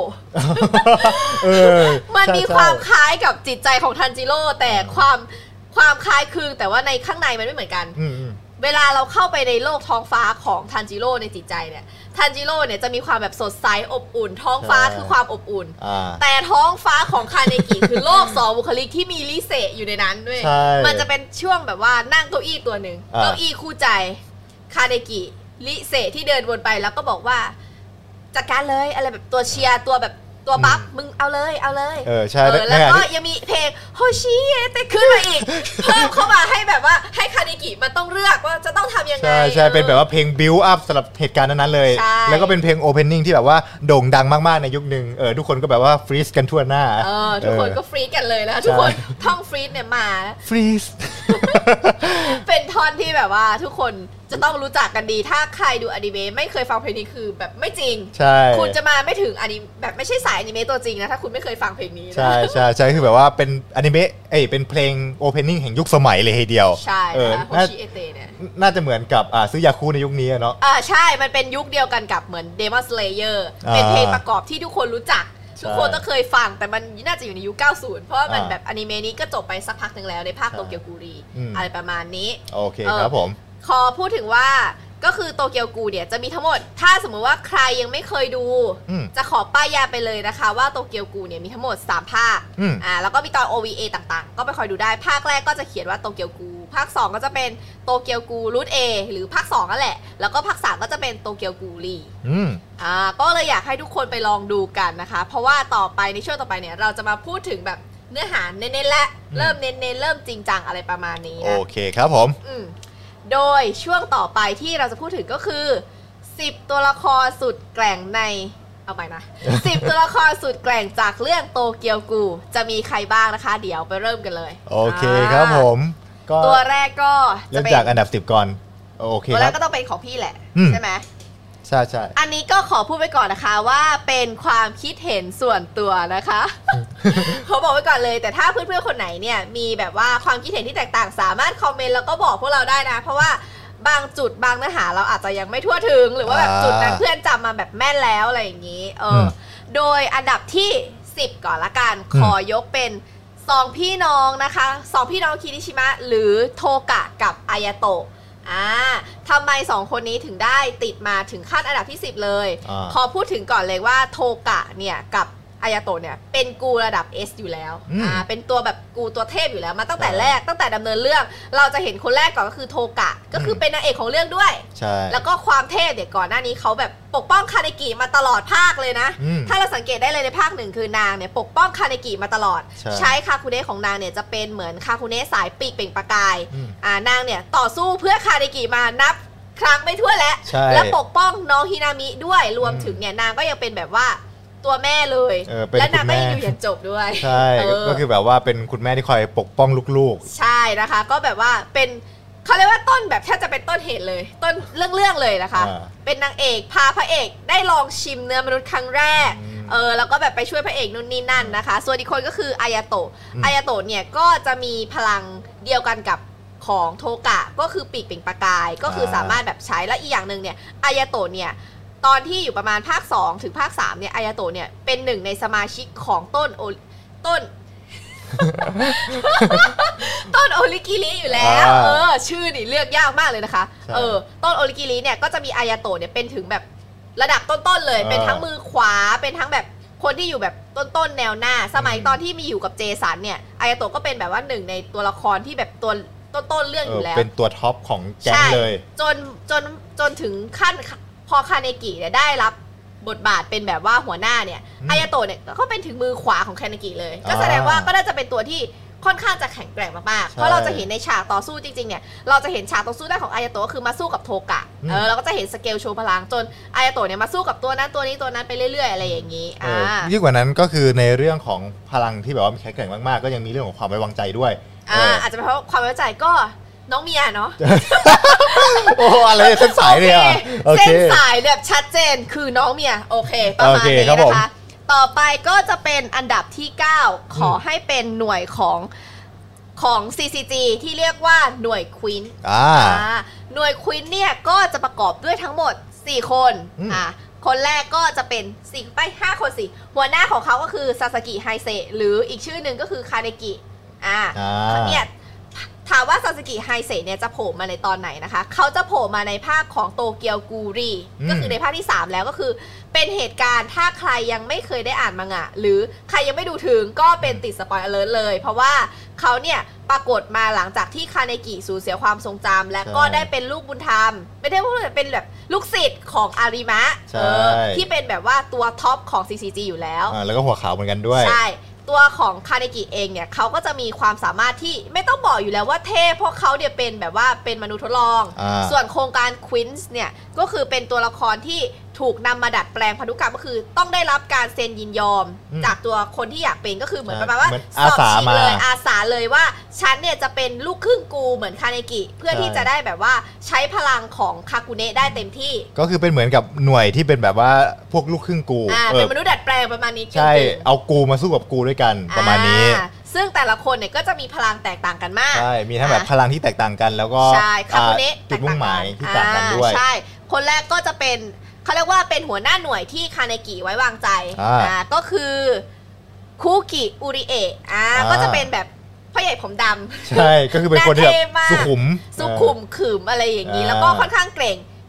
มันมีความคล้ายกับจิตใจของทันจิโร่แต่ความคล้ายคลึงแต่ว่าในข้างในมันไม่เหมือนกันเวลาเราเข้าไปในโลกท้องฟ้าของทันจิโร่ในจิตใจเนี่ยทันจิโร่เนี่ยจะมีความแบบสดใสอบอุ่นท้องฟ้าคือความอบอุ่นแต่ท้องฟ้าของคาเนกิคือโลกสองบุคลิกที่มีลิเซอยู่ในนั้นด้วยมันจะเป็นช่วงแบบว่านั่งเก้าอี้ตัวหนึ่งเก้าอี้คู่ใจคาเนกิลิเซที่เดินวนไปแล้วก็บอกว่าจัดการเลยอะไรแบบตัวเชียร์ตัวแบบตัวบัฟมึงเอาเลยใช่แล้วก็ยังมีเพลงโฮชิเตะขึ้นมาอีกเพิ่มเข้ามาให้แบบว่าให้คานิกิมันต้องเลือกว่าจะต้องทำยังไงใช่เป็นแบบว่าเพลงบิวอัพสำหรับเหตุการณ์นั้นเลยแล้วก็เป็นเพลงโอเพนนิ่งที่แบบว่าโด่งดังมากๆในยุคนึงทุกคนก็แบบว่าฟรีซกันทั่วหน้าทุกคนก็ฟรีซกันเลยแล้วทุกคนท่องฟรีซเนี่ยมาฟรีซเป็นท่อนที่แบบว่าทุกคนจะต้องรู้จักกันดีถ้าใครดูอนิเมะไม่เคยฟังเพลงนี้คือแบบไม่จริงใช่คุณจะมาไม่ถึงอนิแบบไม่ใช่สายอนิเมะตัวจริงนะถ้าคุณไม่เคยฟังเพลงนี้ใช่คือแบบว่าเป็นอนิเมะเป็นเพลงโอเพนนิ่งแห่งยุคสมัยเลยทีเดียวใช่โฮชิเอเตะเนี่ยน่าจะเหมือนกับซึยาคุในยุคนี้เนาะใช่มันเป็นยุคเดียวกันกับเหมือน Demon Slayer เป็นเพลงประกอบที่ทุกคนรู้จักทุกคนต้องเคยฟังแต่มันน่าจะอยู่ในยุค 90 เพราะว่ามันแบบอนิเมะนี้ก็จบไปสักพักหนึ่งแล้วในภาคโตเกียวกูรีอะไรประมาณนี้โอเคครับผมขอพูดถึงว่าก็คือโตเกียวกูเนี่ยจะมีทั้งหมดถ้าสมมุติว่าใครยังไม่เคยดูจะขอป้ายยาไปเลยนะคะว่าโตเกียวกูเนี่ยมีทั้งหมด3ภาคแล้วก็มีตอน OVA ต่างๆก็ไปคอยดูได้ภาคแรกก็จะเขียนว่าโตเกียวกูภาค2ก็จะเป็นโตเกียวกูรูท A หรือภาค2นั่นแหละแล้วก็ภาค3ก็จะเป็นโตเกียวกูรีก็เลยอยากให้ทุกคนไปลองดูกันนะคะเพราะว่าต่อไปในช่วงต่อไปเนี่ยเราจะมาพูดถึงแบบเนื้อหาเน้นๆและเริ่มเน้นๆเริ่มจริงจังอะไรประมาณนี้นะโอเคครับผมโดยช่วงต่อไปที่เราจะพูดถึงก็คือ10ตัวละครสุดแกร่งในเอาไปนะ10ตัวละครสุดแกร่งจากเรื่องโตเกียวกูจะมีใครบ้างนะคะเดี๋ยวไปเริ่มกันเลยโอเคครับผมก็ตัวแรกก็เริ่มจากอันดับ10ก่อนโอเคตัวแรกก็ต้องเป็นของพี่แหละใช่ไหมใช่ใช่อันนี้ก็ขอพูดไปก่อนนะคะว่าเป็นความคิดเห็นส่วนตัวนะคะเขาบอกไว้ก่อนเลยแต่ถ้าเพื่อนๆคนไหนเนี่ยมีแบบว่าความคิดเห็นที่แตกต่างสามารถคอมเมนต์แล้วก็บอกพวกเราได้นะเพราะว่าบางจุดบางเนื้อหาเราอาจจะยังไม่ทั่วถึงหรือว่าแบบจุดนั้นเพื่อนจำมาแบบแม่นแล้วอะไรอย่างนี้โดยอันดับที่10ก่อนละกันขอยกเป็น2พี่น้องนะคะ2พี่น้องคิริชิมะหรือโทกะกับอายาโตะทำไม2คนนี้ถึงได้ติดมาถึงขั้นอันดับที่10เลยขอพูดถึงก่อนเลยว่าโทกะเนี่ยกับอายาโตะเนี่ยเป็นกูระดับ S อยู่แล้วเป็นตัวแบบกูตัวเทพอยู่แล้วมาตั้งแต่แรกตั้งแต่ดำเนินเรื่องเราจะเห็นคนแรกก่อนก็คือโทกะก็คือเป็นนางเอกของเรื่องด้วยแล้วก็ความเทพเนี่ยก่อนหน้านี้เขาแบบปกป้องคาเนกิมาตลอดภาคเลยนะถ้าเราสังเกตได้เลยในภาคหนึ่งคือนางเนี่ยปกป้องคาเนกิมาตลอดใช้คาคุเนะของนางเนี่ยจะเป็นเหมือนคาคุเนะสายปีกเปล่งประกายนางเนี่ยต่อสู้เพื่อคาเนกิมานับครั้งไม่ถ้วนและปกป้องน้องฮินามิด้วยรวมถึงเนี่ยนางก็ยังเป็นแบบว่าตัวแม่เลยและนางก็ยังอยู่อย่างจบด้วยใช่ก็คือแบบว่าเป็นคุณแม่ที่คอยปกป้องลูกๆใช่นะคะก็แบบว่าเป็นเขาเรียกว่าต้นแบบแทบจะเป็นต้นเหตุเลยต้นเรื่องเลยนะคะเป็นนางเอกพาพระเอกได้ลองชิมเนื้อมนุษย์ครั้งแรกแล้วก็แบบไปช่วยพระเอกนู่นนี่นั่นนะคะส่วนอีกคนก็คืออายาโตะเนี่ยก็จะมีพลังเดียวกันกับของโทกะก็คือปีกเปล่งประกายก็คือสามารถแบบใช้และอีกอย่างหนึ่งเนี่ยอายาโตะเนี่ยตอนที่อยู่ประมาณภาค2ถึงภาค3เนี่ยอายาโตะเนี่ยเป็นหนึ่งในสมาชิกของต้นโอริกิริอยู่แล้วชื่อนี่เลือกยากมากเลยนะคะต้นโอริกิริเนี่ยก็จะมีอายาโตะเนี่ยเป็นถึงแบบระดับต้นๆเลยเป็นทั้งมือขวาเป็นทั้งแบบคนที่อยู่แบบต้นแนวหน้าสมัยตอนที่มีอยู่กับเจสันเนี่ยอายาโตะก็เป็นแบบว่าหนึ่งในตัวละครที่แบบตัวต้นเรื่องอยู่แล้วเป็นตัวท็อปของแก๊งเลยจนถึงขั้นพอคาเนกิเนี่ยได้รับบทบาทเป็นแบบว่าหัวหน้าเนี่ยอายาโตะเนี่ยก็เป็นถึงมือขวาของคาเนกิเลยก็แสดงว่าก็น่าจะเป็นตัวที่ค่อนข้างจะแข็งแกร่งมากๆเพราะเราจะเห็นในฉากต่อสู้จริงๆเนี่ยเราจะเห็นฉากต่อสู้ได้ของอายาโตะก็คือมาสู้กับโทกะเราก็จะเห็นสเกลโชว์พลังจนอายาโตะเนี่ยมาสู้กับตัวนั้นตัวนี้ตัวนั้นไปเรื่อยๆอะไรอย่างนี้ยิ่งกว่านั้นก็คือในเรื่องของพลังที่แบบว่าแข็งแกร่งมากๆก็ยังมีเรื่องของความไว้วางใจด้วยอาจจะเป็นเพราะความไว้วางใจก็น้องเมียเนาะโอ้อะไรเส้นสายเลยอ่ะเส้นสายแบบชัดเจนคือน้องเมียโอเคประมาณนี้นะคะต่อไปก็จะเป็นอันดับที่9ขอให้เป็นหน่วยของ CCG ที่เรียกว่าหน่วยควินหน่วยควินเนี่ยก็จะประกอบด้วยทั้งหมด4คนคนแรกก็จะเป็น5คนสิหัวหน้าของเขาก็คือซาสกิไฮเซะหรืออีกชื่อหนึ่งก็คือคาเนกิเนี่ยถามว่าซาสึกิไฮเซะเนี่ยจะโผล่มาในตอนไหนนะคะเขาจะโผล่มาในภาคของโตเกียวกูรีก็คือในภาคที่3แล้วก็คือเป็นเหตุการณ์ถ้าใครยังไม่เคยได้อ่านมังงะหรือใครยังไม่ดูถึงก็เป็นติดสปอยล์อเลิร์ทเลยเพราะว่าเขาเนี่ยปรากฏมาหลังจากที่คาเนกิสูญเสียความทรงจำและก็ได้เป็นลูกบุญธรรมไม่ได้ว่าเป็นแบบลูกศิษย์ของอาริมะที่เป็นแบบว่าตัวท็อปของ CCG อยู่แล้วแล้วก็หัวขาวเหมือนกันด้วยใช่ตัวของคาเนกิเองเนี่ยเขาก็จะมีความสามารถที่ไม่ต้องบอกอยู่แล้วว่าเท่เพราะเขาเนี่ยเป็นแบบว่าเป็นมนุษย์ทดลองส่วนโครงการควินส์เนี่ยก็คือเป็นตัวละครที่ถูกนำมาดัดแปลงพันธุกรรมก็คือต้องได้รับการเซ็นยินยอมจากตัวคนที่อยากเป็นก็คือเหมือนประมาณว่าสอบชิงเลยอาสาเลยว่าฉันเนี่ยจะเป็นลูกครึ่งกูเหมือนคาเนกิเพื่อที่จะได้แบบว่าใช้พลังของคากุเนะได้เต็มที่ก็คือเป็นเหมือนกับหน่วยที่เป็นแบบว่าพวกลูกครึ่งกูเป็นมนุษย์ดัดแปลงประมาณนี้ใช่เอากูมาสู้กับกูด้วยกันประมาณนี้ซึ่งแต่ละคนเนี่ยก็จะมีพลังแตกต่างกันมากใช่มีทั้งแบบพลังที่แตกต่างกันแล้วก็คากุเนะจุดมุ่งหมายที่ต่างกันด้วยใช่คนแรกก็จะเป็นเขาเรียกว่าเป็นหัวหน้าหน่วยที่คาเนกิไว้วางใจก็คือคุกิอุริเอะก็จะเป็นแบบพ่อใหญ่ผมดำใช่ก็คือเป็นคนที่แบบสุขุมขึมอะไรอย่างนี้แล้วก็ค่อนข้างเกรง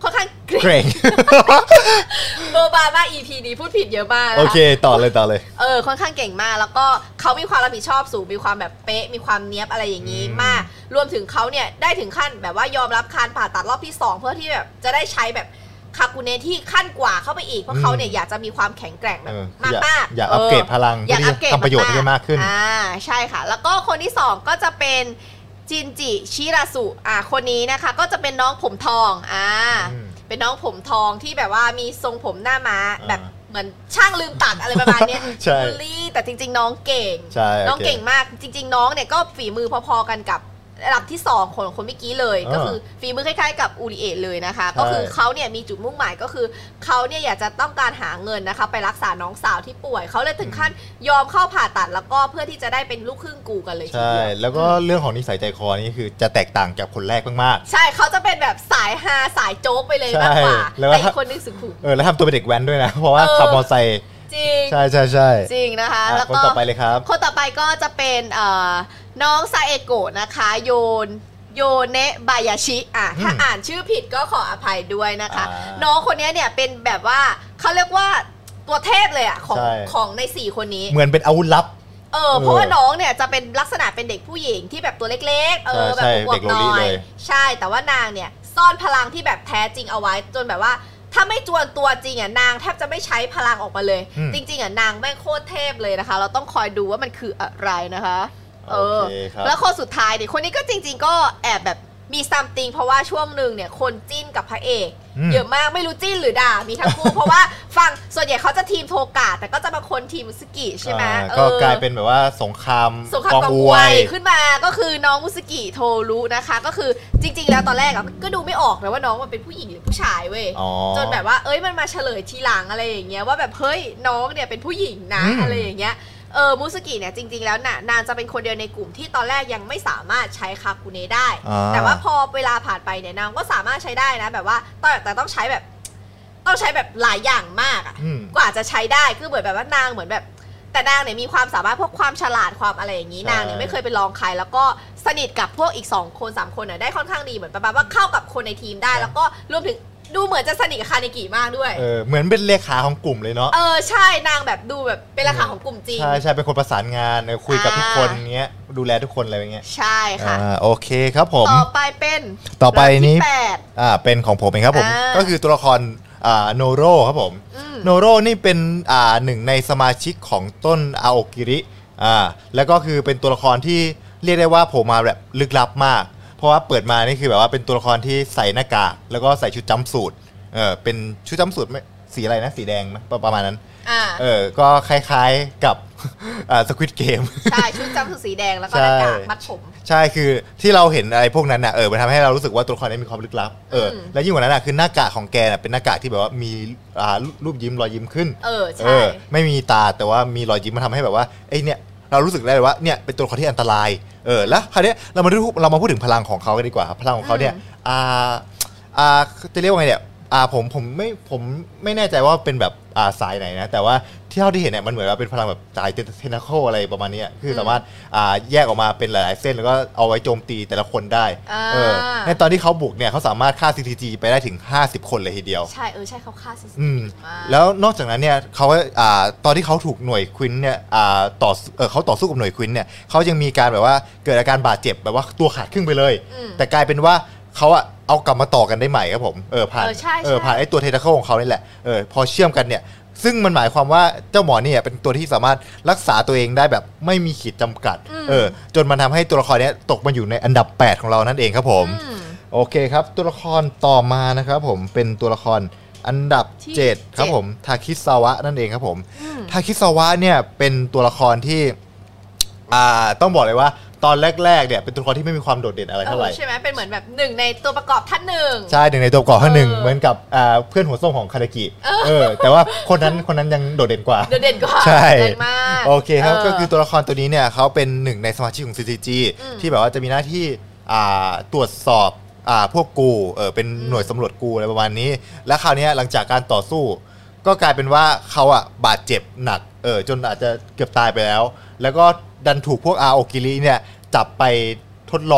ค่อนข้างเกรง โบบามาก EP นี้พูดผิดเยอะมากโอเคต่อเลยค่อนข้างเก่งมากแล้วก็เขามีความรับผิดชอบสูงมีความแบบเป๊ะมีความเนี้ยบอะไรอย่างนี้มากรวมถึงเขาเนี่ยได้ถึงขั้นแบบว่ายอมรับการผ่าตัดรอบที่2เพื่อที่แบบจะได้ใช้แบบคากูเนที่ขั้นกว่าเข้าไปอีกเพราะเขาเนี่ยอยากจะมีความแข็งแกร่งแบบมากอยากอัปเกรดพลังอยากทำประโยชน์ให้มากขึ้นใช่ค่ะแล้วก็คนที่2ก็จะเป็นจินจิชิราสุคนนี้นะคะก็จะเป็นน้องผมทองเป็นน้องผมทองที่แบบว่ามีทรงผมหน้าม้าแบบเหมือนช่างลืมตัดอะไรประมาณนี้บูลลี่แต่จริงๆน้องเก่งน้องเก่งมากจริงๆน้องเนี่ยก็ฝีมือพอๆกันกับระดับที่2ของคนเมื่อกี้เลยก็คือฝีมือคล้ายๆกับอูริเอะเลยนะคะก็คือเขาเนี่ยมีจุดมุ่งหมายก็คือเขาเนี่ยอยากจะต้องการหาเงินนะคะไปรักษาน้องสาวที่ป่วยเขาเลยถึงขั้นยอมเข้าผ่าตัดแล้วก็เพื่อที่จะได้เป็นลูกครึ่งกูกันเลยทีเดียวแล้วก็เรื่องของนิสัยใจคอนี่คือจะแตกต่างจากคนแรกมากๆใช่เขาจะเป็นแบบสายฮาสายโจ๊กไปเลยมากกว่าแต่อีกคนนึงสุขุมแล้วทำตัวเป็นเด็กแว้นด้วยนะเพราะว่าขับมอเตอร์ไซค์จริงใช่จริงนะคะแล้วก็คนต่อไปเลยครับคนต่อไปก็จะเป็นน้องซาเอโกะนะคะโยเนะบายาชิถ้าอ่านชื่อผิดก็ขออภัยด้วยนะคะน้องคนนี้เนี่ยเป็นแบบว่าเขาเรียกว่าตัวเทพเลยของใน4คนนี้เหมือนเป็นอาวุธลับเพราะว่าน้องเนี่ยจะเป็นลักษณะเป็นเด็กผู้หญิงที่แบบตัวเล็กๆแบบอวบน้อยใช่แต่ว่านางเนี่ยซ่อนพลังที่แบบแท้จริงเอาไว้จนแบบว่าถ้าไม่จวนตัวจริงนางแทบจะไม่ใช้พลังออกมาเลยจริงๆนางแม่งโคตรเทพเลยนะคะเราต้องคอยดูว่ามันคืออะไรนะคะแล้วคนสุดท้ายเนี่ยคนนี้ก็จริงๆก็แอบแบบมีซัมติงเพราะว่าช่วงหนึ่งเนี่ยคนจิ้นกับพระเอกเยอะมากไม่รู้จิ้นหรือด่ามีทั้งคู่เพราะว่าฟังส่วนใหญ่เขาจะทีมโทกะแต่ก็จะมาคนทีมมุสกิใช่ไหมก็กลายเป็นแบบว่าสงครามกองอวยขึ้นมาก็คือน้องมุสกิโทรุนะคะก็คือจริงๆแล้วตอนแรกก็ดูไม่ออกเลยว่าน้องมันเป็นผู้หญิงหรือผู้ชายเว้ยจนแบบว่ามันมาเฉลยทีหลังอะไรอย่างเงี้ยว่าแบบเฮ้ยน้องเนี่ยเป็นผู้หญิงนะอะไรอย่างเงี้ยมุสกิเนี่ยจริงๆแล้วนางจะเป็นคนเดียวในกลุ่มที่ตอนแรกยังไม่สามารถใช้คาคุเนะได้แต่ว่าพอเวลาผ่านไปเนี่ยนางก็สามารถใช้ได้นะแบบว่าแต่ต้องใช้แบบหลายอย่างมากกว่าจะใช้ได้คือเหมือนแบบว่านางเหมือนแบบแต่นางเนี่ยมีความสามารถพวกความฉลาดความอะไรอย่างนี้นางเนี่ยไม่เคยไปลองใครแล้วก็สนิทกับพวกอีก2 คน 3 คนเนี่ยได้ค่อนข้างดีเหมือนประมาณว่าเข้ากับคนในทีมได้แล้วก็รวมถึงดูเหมือนจะสนิทกับคาเนกิมากด้วยเหมือนเป็นเลขาของกลุ่มเลยเนาะใช่นางแบบดูแบบเป็นเลขาของกลุ่มจริงใช่เป็นคนประสานงานคุยกับทุกคนเงี้ยดูแลทุกคนอะไรอย่างเงี้ยใช่ค่ะโอเคครับผมต่อไปนี้เป็นของผมเองครับผมก็คือตัวละครโนโรครับผมโนโรนี่เป็นหนึ่งในสมาชิกของต้นอาโอกิริแล้วก็คือเป็นตัวละครที่เรียกได้ว่าโผล่มาแบบลึกลับมากเพราะว่าเปิดมานี่คือแบบว่าเป็นตัวละครที่ใส่หน้ากากแล้วก็ใส่ชุดจัมป์สูทเป็นชุดจัมป์สูทสีอะไรนะสีแดงประมาณนั้นก็คล้ายๆกับสควิดเกมใช่ชุดจัมป์สูทสีแดงแล้วก็หน้ากากมัดผมใช่คือที่เราเห็นอะไรพวกนั้นมันทำให้เรารู้สึกว่าตัวละครนี้มีความลึกลับและยิ่งกว่านั้นคือหน้ากากของแกเป็นหน้ากากที่แบบว่ามีรูปยิ้มรอยยิ้มขึ้นใช่ไม่มีตาแต่ว่ามีรอยยิ้มมาทำให้แบบว่าเนี่ยเรารู้สึกได้เลยว่าเนี่ยเป็นตัวละครที่อันตรายแล้วคราวนี้เรามาพูดถึงพลังของเขากันดีกว่าพลังของเขาเนี่ยจะเรียกว่าไงเนี่ยผมไม่แน่ใจว่าเป็นแบบสายไหนนะแต่ว่าที่เท่าที่เห็นเนี่ยมันเหมือนว่าเป็นพลังแบบสายเทนนาโคอะไรประมาณนี้คือสามารถแยกออกมาเป็นหลายๆเส้นแล้วก็เอาไว้โจมตีแต่ละคนได้ในตอนที่เขาบุกเนี่ยเขาสามารถฆ่า CTG ไปได้ถึง50 คนเลยทีเดียวใช่ใช่เขาฆ่า CTG แล้วนอกจากนั้นเนี่ยเขาตอนที่เขาถูกหน่วยควินเนี่ยเขาต่อสู้กับหน่วยควินเนี่ยเขายังมีการแบบว่าเกิดอาการบาดเจ็บแบบว่าตัวขาดครึ่งไปเลยแต่กลายเป็นว่าเขาเอากลับมาต่อกันได้ใหม่ครับผมผ่านผ่านไอ้ตัวเทนนาเคิลของเขานี่แหละพอเชื่อมกันเนี่ยซึ่งมันหมายความว่าเจ้าหมอนี่เป็นตัวที่สามารถรักษาตัวเองได้แบบไม่มีขีดจำกัดจนมันทำให้ตัวละครนี้ตกมาอยู่ในอันดับ8ของเรานั่นเองครับผมโอเคครับตัวละครต่อมานะครับผมเป็นตัวละครอันดับ7ครับผมทาคิซาวะนั่นเองครับผมทาคิซาวะเนี่ยเป็นตัวละครที่ต้องบอกเลยว่าตอนแรกๆเนี่ยเป็นตัวละครที่ไม่มีความโดดเด่นอะไรเท่าไหร่ใช่ไหมเป็นเหมือนแบบหนึ่งในตัวประกอบท่านหนึ่งใช่หนึ่งในตัวประกอบท่านหนึ่งเหมือนกับเพื่อนหัวส้มของคาเดกิแต่ว่าคนนั้นยังโดดเด่นกว่าใช่โอเคครับก็คือตัวละครตัวนี้เนี่ยเขาเป็นหนึ่งในสมาชิกของ CCG ที่แบบว่าจะมีหน้าที่ตรวจสอบพวกกูเป็นหน่วยสำรวจกูอะไรประมาณนี้และคราวนี้หลังจากการต่อสู้ก็กลายเป็นว่าเขาบาดเจ็บหนักจนอาจจะเกือบตายไปแล้วก็ดันถูกพวกอาโอกิริเนี่ยจับไปทดลอง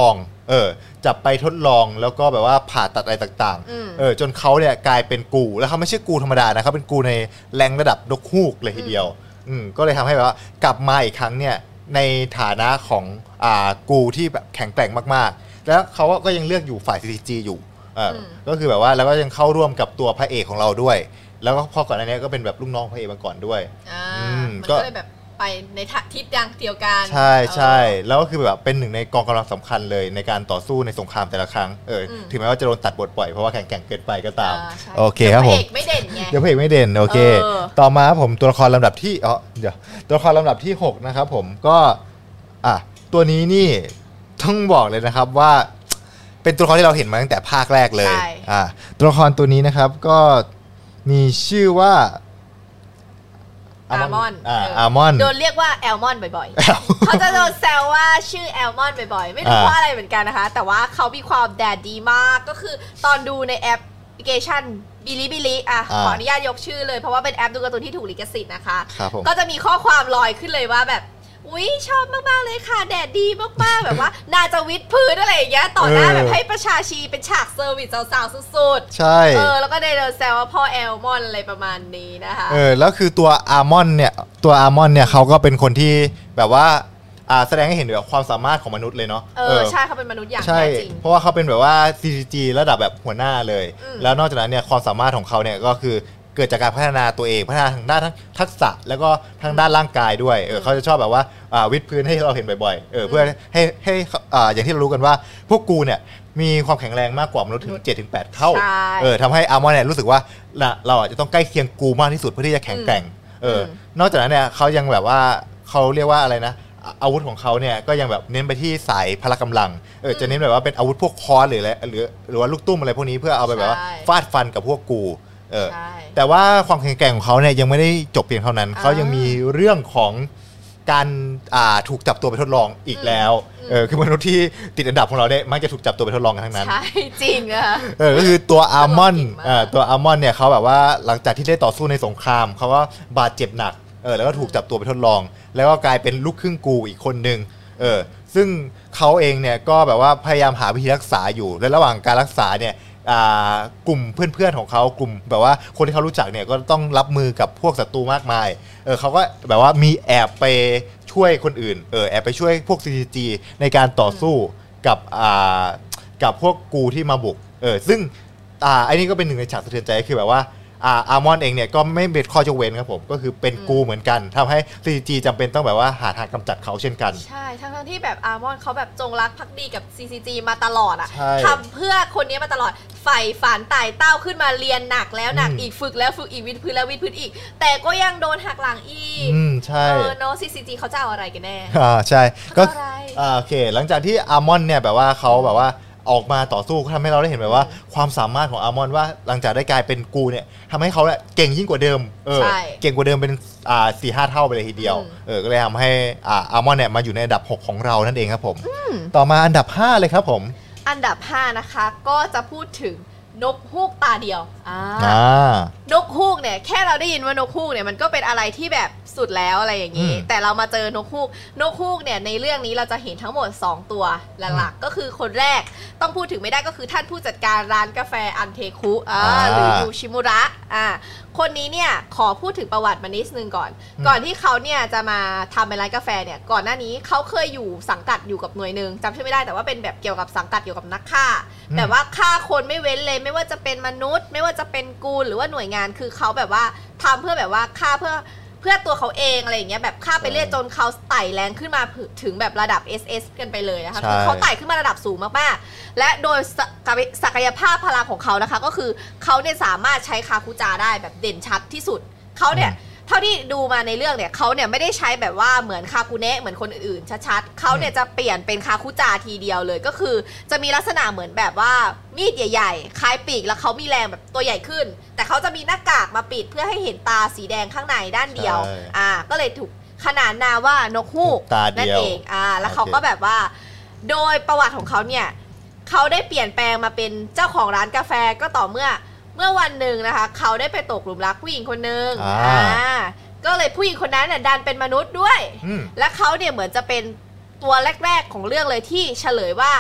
จับไปทดลองแล้วก็แบบว่าผ่าตัดอะไรต่างๆจนเขาเนี่ยกลายเป็นกูแล้วเขาไม่ใช่กูธรรมดานะเขาเป็นกูในแรงระดับนกฮูกเลยทีเดียวก็เลยทำให้แบบว่ากลับมาอีกครั้งเนี่ยในฐานะของกูที่แบบแข็งแกร่งมากๆแล้วเขาก็ยังเลือกอยู่ฝ่าย CCG อยู่ก็คือแบบว่าแล้วก็ยังเข้าร่วมกับตัวพระเอกของเราด้วยแล้วก็พอก่อนหน้านี้ก็เป็นแบบลูกน้องพระเอกมาก่อนด้วยมันก็เลยแบบไปในทิศทางเดียวกันใช่ใช่แล้วก็คือแบบเป็นหนึ่งในกองกำลังสำคัญเลยในการต่อสู้ในสงครามแต่ละครั้งถึงแม้ว่าจะโดนตัดบทปล่อยเพราะว่าแข่งเกินไปก็ตามโอเคครับผมพระเอกไม่เด่นไงเดี๋ยวพระเอกไม่เด่นโอเคต่อมาผมตัวละครลำดับที่เดี๋ยวตัวละครลำดับที่6นะครับผมก็ตัวนี้นี่ต้องบอกเลยนะครับว่าเป็นตัวละครที่เราเห็นมาตั้งแต่ภาคแรกเลยตัวละครตัวนี้นะครับก็มีชื่อว่าอาร์มอนโดนเรียกว่าแอลมอนบ่อยๆเขาจะโดนแซวว่าชื่อแอลมอนบ่อยๆไม่รู้ว่าอะไรเหมือนกันนะคะแต่ว่าเขามีความแดดดีมากก็คือตอนดูในแอปพลิเคชันบิลิบิลิขออนุญาตยกชื่อเลยเพราะว่าเป็นแอปดูการ์ตูนที่ถูกลิขสิทธิ์นะคะก็จะมีข้อความลอยขึ้นเลยว่าแบบอุ๊ยชอบมากๆเลยค่ะแดดดีมากๆแบบว่าน่าจะวิดพื้นอะไรอย่างเงี้ยต่อหน้าแบบให้ประชาชีเป็นฉากเซอร์วิสสาวๆสุดๆใช่แล้วก็ได้เดินแซวว่าพ่อแอลมอนอะไรประมาณนี้นะคะแล้วคือตัวอาร์มอนเนี่ยเขาก็เป็นคนที่แบบว่าแสดงให้เห็นแบบความสามารถของมนุษย์เลยเนาะใช่เขาเป็นมนุษย์อย่างแท้จริงเพราะว่าเขาเป็นแบบว่า CCG ระดับแบบหัวหน้าเลยแล้วนอกจากนั้นเนี่ยความสามารถของเขาเนี่ยก็คือเกิดจากการพัฒนาตัวเองพัฒนาทางด้านทักษะแล้วก็ทางด้านร่างกายด้วยเขาจะชอบแบบว่าวิดพื้นให้เราเห็นบ่อยๆเพื่อให้อย่างที่เรารู้กันว่าพวกกูเนี่ยมีความแข็งแรงมากกว่ามนุษย์ถึง 7-8 เท่าทำให้อาร์มอนเนี่ยรู้สึกว่าเราจะต้องใกล้เคียงกูมากที่สุดเพื่อที่จะแข็งแกร่งนอกจากนั้นเนี่ยเขายังแบบว่าเขาเรียกว่าอะไรนะอาวุธของเขาเนี่ยก็ยังแบบเน้นไปที่สายพละกำลังจะเน้นแบบว่าเป็นอาวุธพวกค้อนหรืออะไรหรือว่าลูกตุ้มอะไรพวกนี้เพื่อเอาไปแบบว่าฟาดฟันกับพวกกูแต่ว่าความแข็งแกร่งของเขาเนี่ยยังไม่ได้จบเพียงเท่านั้นเขายังมีเรื่องของการถูกจับตัวไปทดลองอีกแล้วคือมนุษย์ที่ติดอันดับของเราได้มักจะถูกจับตัวไปทดลองกันทั้งนั้นใช่จริงอะก็คือตัวอาร์มอนเนี่ยเขาแบบว่าหลังจากที่ได้ต่อสู้ในสงครามเขาก็บาดเจ็บหนักแล้วก็ถูกจับตัวไปทดลองแล้วก็กลายเป็นลูกครึ่งกูอีกคนนึงซึ่งเขาเองเนี่ยก็แบบว่าพยายามหาวิธีรักษาอยู่และระหว่างการรักษาเนี่ยกลุ่มเพื่อนๆของเขากลุ่มแบบว่าคนที่เขารู้จักเนี่ยก็ต้องรับมือกับพวกศัตรูมากมายเขาก็แบบว่ามีแอบไปช่วยคนอื่นแอบไปช่วยพวก CCG ในการต่อสู้กับพวกกูที่มาบุกซึ่งไอ้นี่ก็เป็นหนึ่งในฉากสะเทือนใจคือแบบว่าอาร์มอนเองเนี่ยก็ไม่เป็นข้อยกเว้นครับผมก็คือเป็นกูเหมือนกันทำให้ CCG จำเป็นต้องแบบว่าหาทางกำจัดเขาเช่นกันใช่ทั้งที่แบบอาร์มอนเขาแบบจงรักภักดีกับ CCG มาตลอดทำเพื่อคนนี้มาตลอดใฝ่ฝันไต่เต้าขึ้นมาเรียนหนักแล้วหนักอีกฝึกแล้วฝึกอีกวิดพื้นแล้ววิดพื้นอีกแต่ก็ยังโดนหักหลังอีกใช่เนาะ CCG เขาจะเอาอะไรกันแน่ใช่ก็โอเคหลังจากที่อาร์มอนเนี่ยแบบว่าเขาแบบว่าออกมาต่อสู้ทำให้เราได้เห็นแบบว่าความสามารถของอาร์มอนว่าหลังจากได้กลายเป็นกูเนี่ยทำให้เขาเก่งยิ่งกว่าเดิมเก่งกว่าเดิมเป็น4-5 เท่าไปเลยทีเดียวก็เลยทำให้อาร์มอนเนี่ยมาอยู่ในอันดับ6ของเรานั่นเองครับผมต่อมาอันดับ5เลยครับผมอันดับ5นะคะก็จะพูดถึงนกฮูกตาเดียวนกฮูกเนี่ยแค่เราได้ยินว่านกฮูกเนี่ยมันก็เป็นอะไรที่แบบสุดแล้วอะไรอย่างนี้แต่เรามาเจอนกฮูกเนี่ยในเรื่องนี้เราจะเห็นทั้งหมด2ตัวหลักๆก็คือคนแรกต้องพูดถึงไม่ได้ก็คือท่านผู้จัดการร้านกาแฟอันเทคุหรือยูชิมุระคนนี้เนี่ยขอพูดถึงประวัติมานิดนึงก่อนที่เขาเนี่ยจะมาทำเป็นร้านกาแฟเนี่ยก่อนหน้านี้เขาเคยอยู่สังกัดอยู่กับหน่วยนึงจำชื่อไม่ได้แต่ว่าเป็นแบบเกี่ยวกับสังกัดเกี่ยวกับนักฆ่าแบบว่าฆ่าคนไม่เว้นเลยไม่ว่าจะเป็นมนุษย์ไม่ว่าจะเป็นกูหรือว่าหน่วยงานคือเขาแบบว่าทำเพื่อแบบว่าฆ่าเพื่อตัวเขาเองอะไรอย่างเงี้ยแบบฆ่าไปเรื่อยจนเขาไต่แรงขึ้นมาถึงแบบระดับ SS กันไปเลยนะคะคือเขาไต่ขึ้นมาระดับสูงมากๆและโดยศักยภาพพลังของเขานะคะก็คือเขาเนี่ยสามารถใช้คาคุจาได้แบบเด่นชัดที่สุดเขาเนี่ยเท่าที่ดูมาในเรื่องเนี่ยเขาเนี่ยไม่ได้ใช้แบบว่าเหมือนคาคุเนะเหมือนคนอื่นๆชัดๆเขาเนี่ยจะเปลี่ยนเป็นคาคุจาทีเดียวเลยก็คือจะมีลักษณะเหมือนแบบว่ามีดใหญ่ๆคล้ายปีกแล้วเขามีแรงแบบตัวใหญ่ขึ้นแต่เขาจะมีหน้ากากมาปิดเพื่อให้เห็นตาสีแดงข้างในด้านเดียวก็เลยถูกขนานนามว่านกฮูกนั่นเองแล้วเขาก็แบบว่าโดยประวัติของเขาเนี่ยเขาได้เปลี่ยนแปลงมาเป็นเจ้าของร้านกาแฟก็ต่อเมื่อวันหนึ่งนะคะเขาได้ไปตกหลุมรักผู้หญิงคนหนึ่งก็เลยผู้หญิงคนนั้นดันเป็นมนุษย์ด้วยและเขาเนี่ยเหมือนจะเป็นตัวแรกๆของเรื่องเลยที่เฉลยว่า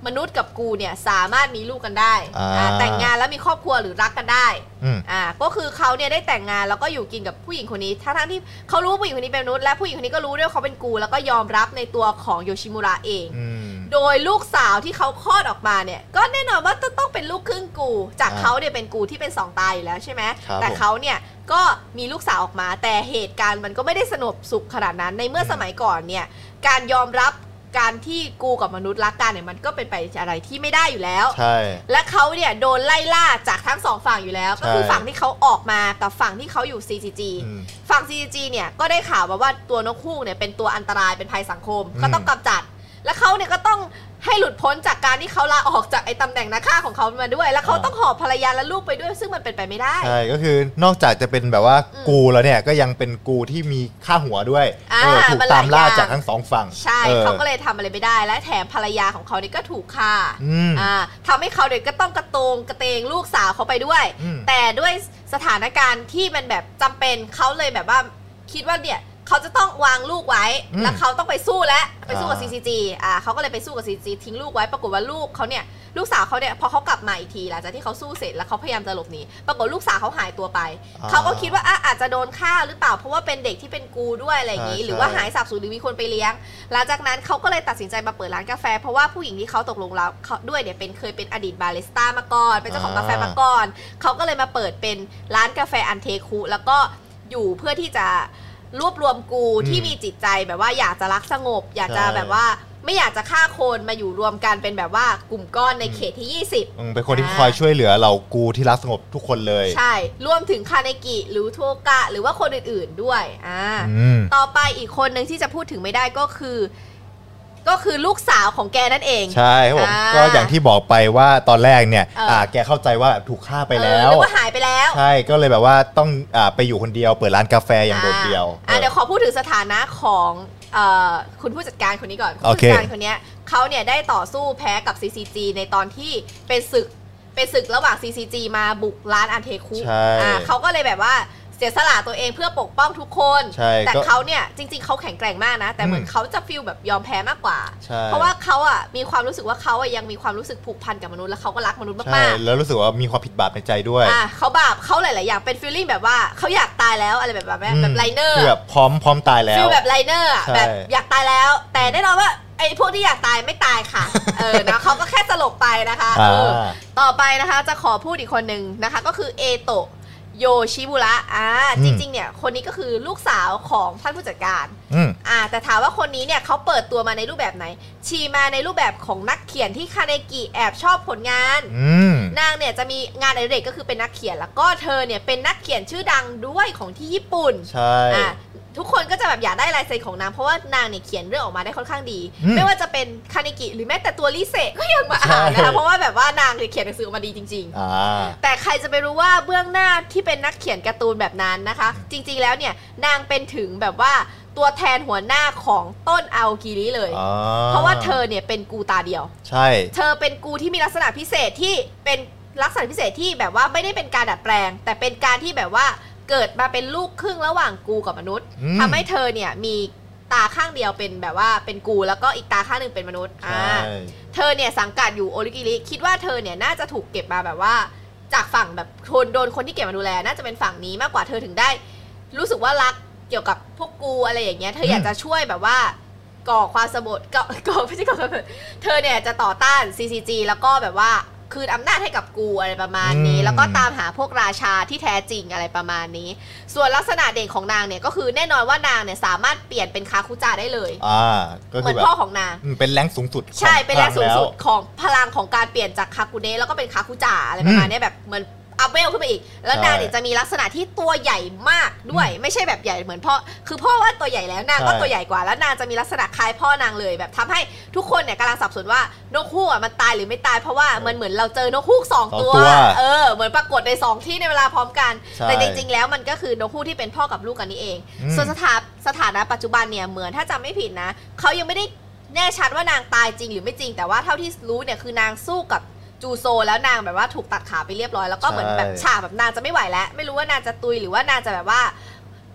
มนุษย์กับกูเนี่ยสามารถมีลูกกันได้แต่งงานแล้วมีครอบครัวหรือรักกันได้ก็คือเขาเนี่ยได้แต่งงานแล้วก็อยู่กินกับผู้หญิงคนนี้ทั้งที่เขารู้ว่าผู้หญิงคนนี้เป็นมนุษย์และผู้หญิงคนนี้ก็รู้ด้วยเขาเป็นกูแล้วก็ยอมรับในตัวของโยชิมุระเองโดยลูกสาวที่เขาคลอดออกมาเนี่ยก็แน่นอนว่าต้องเป็นลูกครึ่งกูจากเขาเนี่ยเป็นกูที่เป็น2ตาอยู่แล้วใช่ไหมแต่เขาเนี่ยก็มีลูกสาวออกมาแต่เหตุการณ์มันก็ไม่ได้สงบสุขขนาดนั้นในเมื่อสมัยก่อนเนี่ยการยอมรับการที่กูกับมนุษย์รักกันเนี่ยมันก็เป็นไปอะไรที่ไม่ได้อยู่แล้วใช่และเขาเนี่ยโดนไล่ล่าจากทั้งสองฝั่งอยู่แล้วก็คือฝั่งที่เขาออกมากับฝั่งที่เขาอยู่ CCG ฝั่ง CCG เนี่ยก็ได้ข่าวมาว่าตัวนกฮูกเนี่ยเป็นตัวอันตรายเป็นภัยสังคมก็ต้องกำจัดและเขาเนี่ยก็ต้องให้หลุดพ้นจากการที่เขาลาออกจากไอ้ตำแหน่งนักฆ่าของเขามาด้วยแล้วเขาต้องหอบภรรยาและลูกไปด้วยซึ่งมันเป็นไปไม่ได้ใช่ก็คือนอกจากจะเป็นแบบว่ากูแล้วเนี่ยก็ยังเป็นกูที่มีค่าหัวด้วยถูกตามล่าจากทั้งสองฝั่งใช่เขาก็เลยทำอะไรไม่ได้และแถมภรรยาของเขาเนี่ยก็ถูกฆ่าทำให้เขาเด็กก็ต้องกระเตงลูกสาวเขาไปด้วยแต่ด้วยสถานการณ์ที่มันแบบจำเป็นเขาเลยแบบว่าคิดว่าเนี่ยเขาจะต้องวางลูกไว้แล้วเขาต้องไปสู้กับ CCG เขาก็เลยไปสู้กับ CCG ทิ้งลูกไว้ปรากฏว่าลูกเขาเนี่ยลูกสาวเขาเนี่ยพอเขากลับมาอีกทีหลังจากที่เขาสู้เสร็จแล้วเขาพยายามจะหลบหนีปรากฏลูกสาวเขาหายตัวไปเขาก็คิดว่าอาจจะโดนฆ่าหรือเปล่าเพราะว่าเป็นเด็กที่เป็นกูด้วยอะไรอย่างนี้หรือว่าหายสาบสูญหรือมีคนไปเลี้ยงหลังจากนั้นเขาก็เลยตัดสินใจมาเปิดร้านกาแฟเพราะว่าผู้หญิงที่เขาตกลงแล้วด้วยเนี่ยเคยเป็นอดีตบาริสต้ามาก่อนเป็นเจ้าของกาแฟมาก่อนเขาก็เลยมาเปิดเป็นร้านกาแฟอันเทคุแล้วก็อยู่เพื่อที่จะรวบรวมกูที่มีจิตใจแบบว่าอยากจะรักสงบอยากจะแบบว่าไม่อยากจะฆ่าคนมาอยู่รวมกันเป็นแบบว่ากลุ่มก้อนในเขตที่20 เป็นคนที่คอยช่วยเหลือเรากูที่รักสงบทุกคนเลยใช่รวมถึงคาเนกิหรือโทกะหรือว่าคนอื่นๆด้วยต่อไปอีกคนหนึ่งที่จะพูดถึงไม่ได้ก็คือลูกสาวของแกนั่นเองใช่ครับผมก็อย่างที่บอกไปว่าตอนแรกเนี่ยแกเข้าใจว่าถูกฆ่าไปแล้วหรือว่าหายไปแล้วใช่ก็เลยแบบว่าต้องไปอยู่คนเดียวเปิดร้านกาแฟอย่างโดดเดี่ยวเดี๋ยวขอพูดถึงสถานะของคุณผู้จัดการคนนี้ก่อนผู้จัดการคนนี้เขาเนี่ยได้ต่อสู้แพ้กับ CCG ในตอนที่เป็นศึกระหว่าง CCG มาบุกร้านอันเทคุเขาก็เลยแบบว่าเสียสละตัวเองเพื่อปกป้องทุกคนแต่เขาเนี่ยจริงๆเขาแข็งแกร่งมากนะแต่เหมือนเขาจะฟีลแบบยอมแพ้มากกว่าเพราะว่าเขาอ่ะมีความรู้สึกว่าเขาอ่ะยังมีความรู้สึกผูกพันกับมนุษย์และเขาก็รักมนุษย์มากๆแล้วรู้สึกว่ามีความผิดบาปในใจด้วยเขาบาปเขาหลายๆอย่างเป็นฟีลลิ่งแบบว่าเขาอยากตายแล้วอะไรแบบไลเนอร์แบบพร้อมตายแล้วฟีลแบบไลเนอร์แบบอยากตายแล้วแต่แน่นอนว่าไอ้พวกที่อยากตายไม่ตายค่ะนะเขาก็แค่สลบไปนะคะต่อไปนะคะจะขอพูดอีกคนนึงนะคะก็คือเอโตะโยชิบุระจริงๆเนี่ยคนนี้ก็คือลูกสาวของท่านผู้จัดการแต่ถามว่าคนนี้เนี่ยเขาเปิดตัวมาในรูปแบบไหนชีมาในรูปแบบของนักเขียนที่คาเนกิแอบชอบผลงานนางเนี่ยจะมีงานอดิเรกก็คือเป็นนักเขียนแล้วก็เธอเนี่ยเป็นนักเขียนชื่อดังด้วยของที่ญี่ปุ่นใช่ทุกคนก็จะแบบอยากได้ลายเซ็นของนางเพราะว่านางเนี่ยเขียนเรื่องออกมาได้ค่อนข้างดีไม่ว่าจะเป็นคาเนกิหรือแม้แต่ตัวลิเซก็ยังมาอ่านนะคะเพราะว่าแบบว่านางเขียนหนังสือออกมาดีจริงๆแต่ใครจะไปรู้ว่าเบื้องหน้าที่เป็นนักเขียนการ์ตูนแบบนั้นนะคะจริงๆแล้วเนี่ยนางเป็นถึงแบบว่าตัวแทนหัวหน้าของต้นอาโอกิริเลยเพราะว่าเธอเนี่ยเป็นกูตาเดียวใช่เธอเป็นกูที่มีลักษณะพิเศษที่เป็นลักษณะพิเศษที่แบบว่าไม่ได้เป็นการดัดแปลงแต่เป็นการที่แบบว่าเกิดมาเป็นลูกครึ่งระหว่างกูกับมนุษย์ทำให้เธอเนี่ยมีตาข้างเดียวเป็นแบบว่าเป็นกูแล้วก็อีกตาข้างหนึ่งเป็นมนุษย์เธอเนี่ยสังกัดอยู่โอริกิริคิดว่าเธอเนี่ยน่าจะถูกเก็บมาแบบว่าจากฝั่งแบบโดนคนที่เก็บมาดูแลน่าจะเป็นฝั่งนี้มากกว่าเธอถึงได้รู้สึกว่ารักเกี่ยวกับพวกกูอะไรอย่างเงี้ยเธออยากจะช่วยแบบว่าก่อความสมบูรณ์ก่อไม่ใช่ก่อเธอเนี่ยจะต่อต้าน CCG แล้วก็แบบว่าคืนอำนาจให้กับกูอะไรประมาณนี้แล้วก็ตามหาพวกราชาที่แท้จริงอะไรประมาณนี้ส่วนลักษณะเด่นของนางเนี่ยก็คือแน่นอนว่านางเนี่ยสามารถเปลี่ยนเป็นคาคุจาได้เลยเหมือนพ่อของนางเป็นแรงสูงสุดใช่เป็นแรงสูงสุดของพลังของการเปลี่ยนจากคาคุเนะแล้วก็เป็นคาคุจาอะไรประมาณนี้แบบเหมือนอัพเวลขึ้นไปอีกแล้วนางเนี่ยจะมีลักษณะที่ตัวใหญ่มากด้วยไม่ใช่แบบใหญ่เหมือนพ่อคือพ่อว่าตัวใหญ่แล้วนางก็ตัวใหญ่กว่าแล้วนางจะมีลักษณะคล้ายพ่อนางเลยแบบทำให้ทุกคนเนี่ยกำลังสับสนว่านกฮูกมันตายหรือไม่ตายเพราะว่ามันเหมือนเราเจอนกฮูก2 ตัวเหมือนปรากฏใน2ที่ในเวลาพร้อมกันแต่จริงๆแล้วมันก็คือนกฮูกที่เป็นพ่อกับลูกกันนี่เองส่วนสถานะปัจจุบันเนี่ยเหมือนถ้าจำไม่ผิดนะเขายังไม่ได้แน่ชัดว่านางตายจริงหรือไม่จริงแต่ว่าเท่าที่รู้เนี่ยคือนางสู้กับจูโซแล้วนางแบบว่าถูกตัดขาไปเรียบร้อยแล้วก็เหมือนแบบฉากแบบนางจะไม่ไหวแล้วไม่รู้ว่านางจะตุยหรือว่านางจะแบบว่า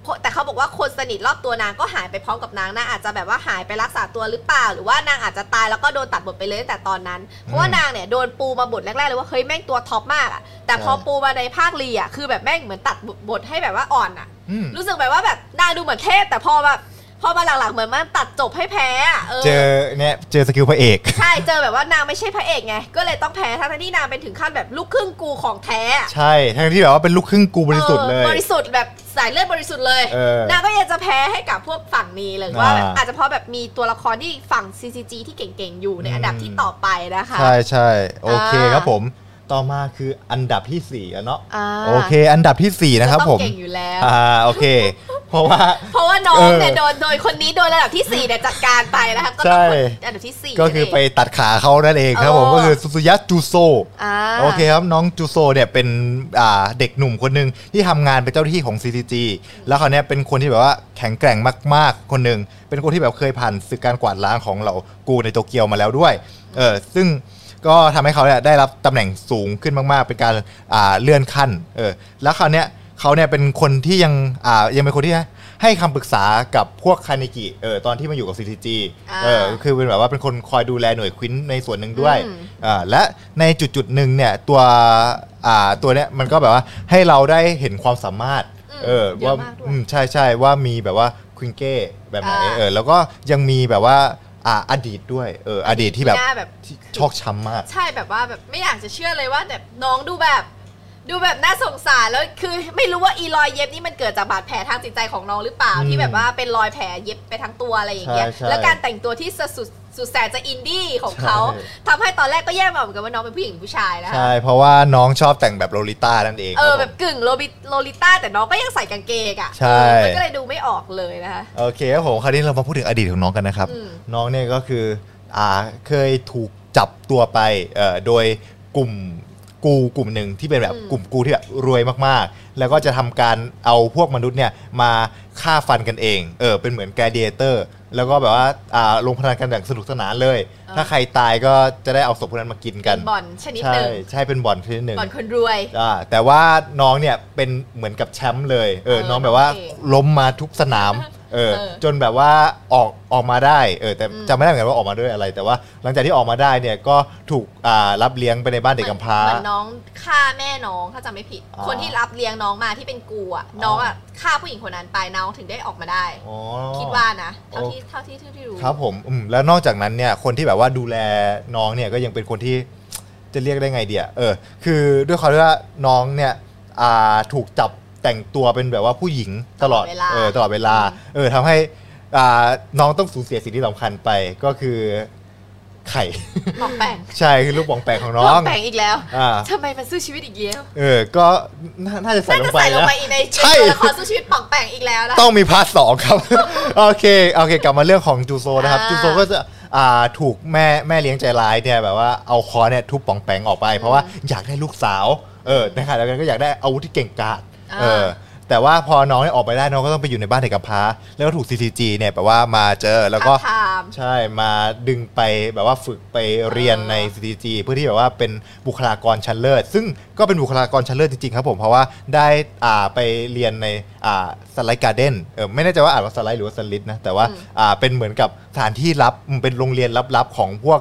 แต่เขาบอกว่าคนสนิทรอบตัวนางก็หายไปพร้อมกับนางอาจจะแบบว่าหายไปรักษาตัวหรือเปล่าหรือว่านางอาจจะตายแล้วก็โดนตัดบทไปเลยตั้งแต่ตอนนั้นเพราะว่านางเนี่ยโดนปูมาบทแรกๆเลยว่าเฮ้ยแม่งตัวท็อปมากอ่ะแต่พอปูมาในภาครีอ่ะคือแบบแม่งเหมือนตัดบทให้แบบว่าอ่อนอ่ะรู้สึกแบบว่าแบบนางดูเหมือนเทพแต่พอมาหลังๆเหมือนมันตัดจบให้แพ้เจอสกิลพระเอกใช่เจอแบบว่านางไม่ใช่พระเอกไงก็เลยต้องแพ้ทั้งที่นางเป็นถึงขั้นแบบลูกครึ่งกูของแท้ใช่ทั้งที่แบบว่าเป็นลูกครึ่งกูบริสุทธิ์เลยบริสุทธิ์แบบสายเลือดบริสุทธิ์เลยนางก็ยังจะแพ้ให้กับพวกฝั่งนี้เลยว่าอาจจะเพราะแบบมีตัวละครที่ฝั่ง CCG ที่เก่งๆอยู่ในอันดับที่ต่อไปนะคะใช่โอเคครับผมต่อมาคืออันดับที่4เนาะโอเคอันดับที่4นะครับผมเก่งอยู่แล้วโอเคเพราะว่าน้องเนี่ยโดนคนนี้โดนระดับที่4เนี่ยจัดการไปนะคะก็ต้องอันดับที่4 ก็คือไปตัดขาเขานั่นเองครับผมก็คือซุซุยะจูโซโอเคครับน้องจูโซเนี่ยเป็นเด็กหนุ่มคนหนึ่งที่ทำงานเป็นเจ้าหน้าที่ของ CCG แล้วเขาเนี่ยเป็นคนที่แบบว่าแข็งแกร่งมากๆคนหนึ่งเป็นคนที่แบบเคยผ่านศึกการกวาดล้างของเหล่ากูในโตเกียวมาแล้วด้วยซึ่งก็ทำให้เขาเนี่ยได้รับตำแหน่งสูงขึ้นมากๆเป็นการเลื่อนขั้นแล้วเขาเนี่ยเป็นคนที่ยังเป็นคนที่ให้คำปรึกษากับพวกคาเนกิตอนที่มาอยู่กับ CCG คือเป็นแบบว่าเป็นคนคอยดูแลหน่วยควินในส่วนหนึ่งด้วยและในจุดหนึ่งเนี่ยตัวเนี้ยมันก็แบบว่าให้เราได้เห็นความสามารถว่าใช่ว่ามีแบบว่าควินเก้แบบไหนแล้วก็ยังมีแบบว่าอดีตด้วยอดีตที่แบบชอกช้ำมากใช่แบบว่าแบบไม่อยากจะเชื่อเลยว่าแบบน้องดูแบบน่าสงสารแล้วคือไม่รู้ว่าอีรอยเย็บนี่มันเกิดจากบาดแผลทางจิตใจของน้องหรือเปล่าที่แบบว่าเป็นรอยแผลเย็บไปทั้งตัวอะไรอย่างเงี้ยแล้วการแต่งตัวที่สุดแสนจะอินดี้ของเขาทำให้ตอนแรกก็แยกมาเหมือนกันว่าน้องเป็นผู้หญิงผู้ชายนะคะใช่เพราะว่าน้องชอบแต่งแบบโลลิต้านั่นเองแบบกึ่งโลลิต้าแต่น้องก็ยังใส่กางเกงอ่ะมันก็เลยดูไม่ออกเลยนะคะโอเคครับผมคราวนี้เรามาพูดถึงอดีตของน้องกันนะครับน้องเนี่ยก็คือเคยถูกจับตัวไปโดยกลุ่มหนึ่งที่เป็นแบบกลุ่มกูที่แบบรวยมากๆแล้วก็จะทำการเอาพวกมนุษย์เนี่ยมาฆ่าฟันกันเองเป็นเหมือนแกลดิเอเตอร์แล้วก็แบบว่าลงพนันกันอย่างสนุกสนานเลยถ้าใครตายก็จะได้เอาศพพวกนั้นมากินกันบ่อนชนิดหนึ่งใช่เป็นบ่อนชนิดหนึ่งบ่อนคนรวยแต่ว่าน้องเนี่ยเป็นเหมือนกับแชมป์เลยน้องแบบว่าล้มมาทุกสนามจนแบบว่าออกมาได้แต่จำไม่ได้เหมือนกันว่าออกมาด้วยอะไรแต่ว่าหลังจากที่ออกมาได้เนี่ยก็ถูกรับเลี้ยงไปในบ้านเด็กกำพร้าเหมือนน้องฆ่าแม่น้องถ้าจำไม่ผิดคนที่รับเลี้ยงน้องมาที่เป็นกูอ่ะน้องอ่ะฆ่าผู้หญิงคนนั้นไปน้องถึงได้ออกมาได้คิดว่านะเท่าที่รู้ครับผมแล้วนอกจากนั้นเนี่ยคนที่แบบว่าดูแลน้องเนี่ยก็ยังเป็นคนที่จะเรียกได้ไงเดียคือด้วยความที่ว่าน้องเนี่ยถูกจับแต่งตัวเป็นแบบว่าผู้หญิงตลอดเวลาทำให้น้องต้องสูญเสียสิ่งที่สำคัญไปก็คือไข่ปองแปงใช่คือลูกปองแปงของน้องปองแปงอีกแล้วทำไมมันสู้ชีวิตอีกแล้วก็น่าจะใส่ลงไปแล้วในใช่ขอสู้ชีวิตปองแปงอีกแล้วนะต้องมีพาร์ท 2ครับโอเคกลับมาเรื่องของจูโซนะครับจูโซก็จะถูกแม่เลี้ยงใจร้ายเนี่ยแบบว่าเอาคอเนี่ยทุบปองแปงออกไปเพราะว่าอยากได้ลูกสาวในขณะเดียวกันก็อยากได้อาวุธที่เก่งกาจแต่ว่าพอน้องออกไปได้น้องก็ต้องไปอยู่ในบ้านเด็กกำพร้าแล้วก็ถูก CCG เนี่ยแบบว่ามาเจอแล้วก็ใช่มาดึงไปแบบว่าฝึกไปเรียนใน CCG เพื่อที่แบบว่าเป็นบุคลากรชั้นเลิศซึ่งก็เป็นบุคลากรชั้นเลิศจริงๆครับผมเพราะว่าได้ไปเรียนในสไลด์การ์เด้นไม่แน่ใจว่าอ่านว่าสไลด์หรือว่าสลิดนะแต่ว่าเป็นเหมือนกับสถานที่ลับเป็นโรงเรียนลับๆของพวก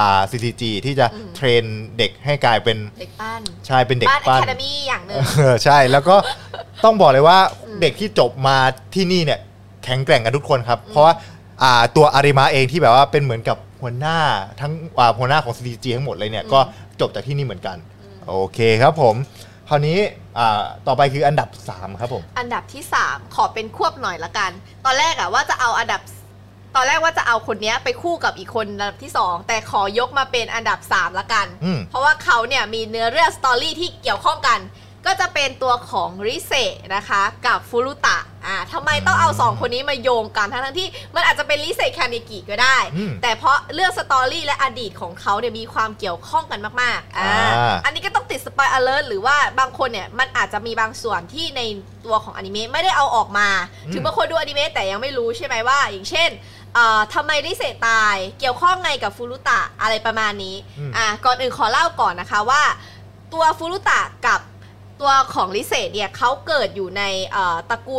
CCG ที่จะเทรนเด็กให้กลายเป็นเด็กปั้นใช่เป็นเด็กปั้น Academy อย่างนึงใช่แล้วก็ต้องบอกเลยว่าเด็กที่จบมาที่นี่เนี่ยแข็งแกร่งกันทุกคนครับเพราะว่าตัวอาริมาเองที่แบบว่าเป็นเหมือนกับหัวหน้าทั้งหัวหน้าของ CCG ทั้งหมดเลยเนี่ยก็จบจากที่นี่เหมือนกันโอเคครับผมคราวนี้ต่อไปคืออันดับ3ครับผมอันดับที่3ขอเป็นควบหน่อยละกันตอนแรกว่าจะเอาคนนี้ไปคู่กับอีกคนอันดับที่2แต่ขอยกมาเป็นอันดับ3ละกันเพราะว่าเขาเนี่ยมีเนื้อเรื่องสตอรี่ที่เกี่ยวข้องกันก็จะเป็นตัวของริเซนะคะกับฟูรุตะทำไมต้องเอา2คนนี้มาโยงกันทั้งที่มันอาจจะเป็นริเซคาเนกิก็ได้แต่เพราะเรื่องสตอรี่และอดีตของเขาเนี่ยมีความเกี่ยวข้องกันมากๆอันนี้ก็ต้องติดสปอยล์อเลิร์ตหรือว่าบางคนเนี่ยมันอาจจะมีบางส่วนที่ในตัวของอนิเมะไม่ได้เอาออกมาถึงบางคนดูอนิเมะแต่ยังไม่รู้ใช่ไหมว่าอย่างเช่นทำไมริเซตายเกี่ยวข้องไงกับฟูรุตะอะไรประมาณนี้ก่อนอื่นขอเล่าก่อนนะคะว่าตัวฟูรุตะกับตัวของริเซเนี่ยเขาเกิดอยู่ในตระกูลยักษ์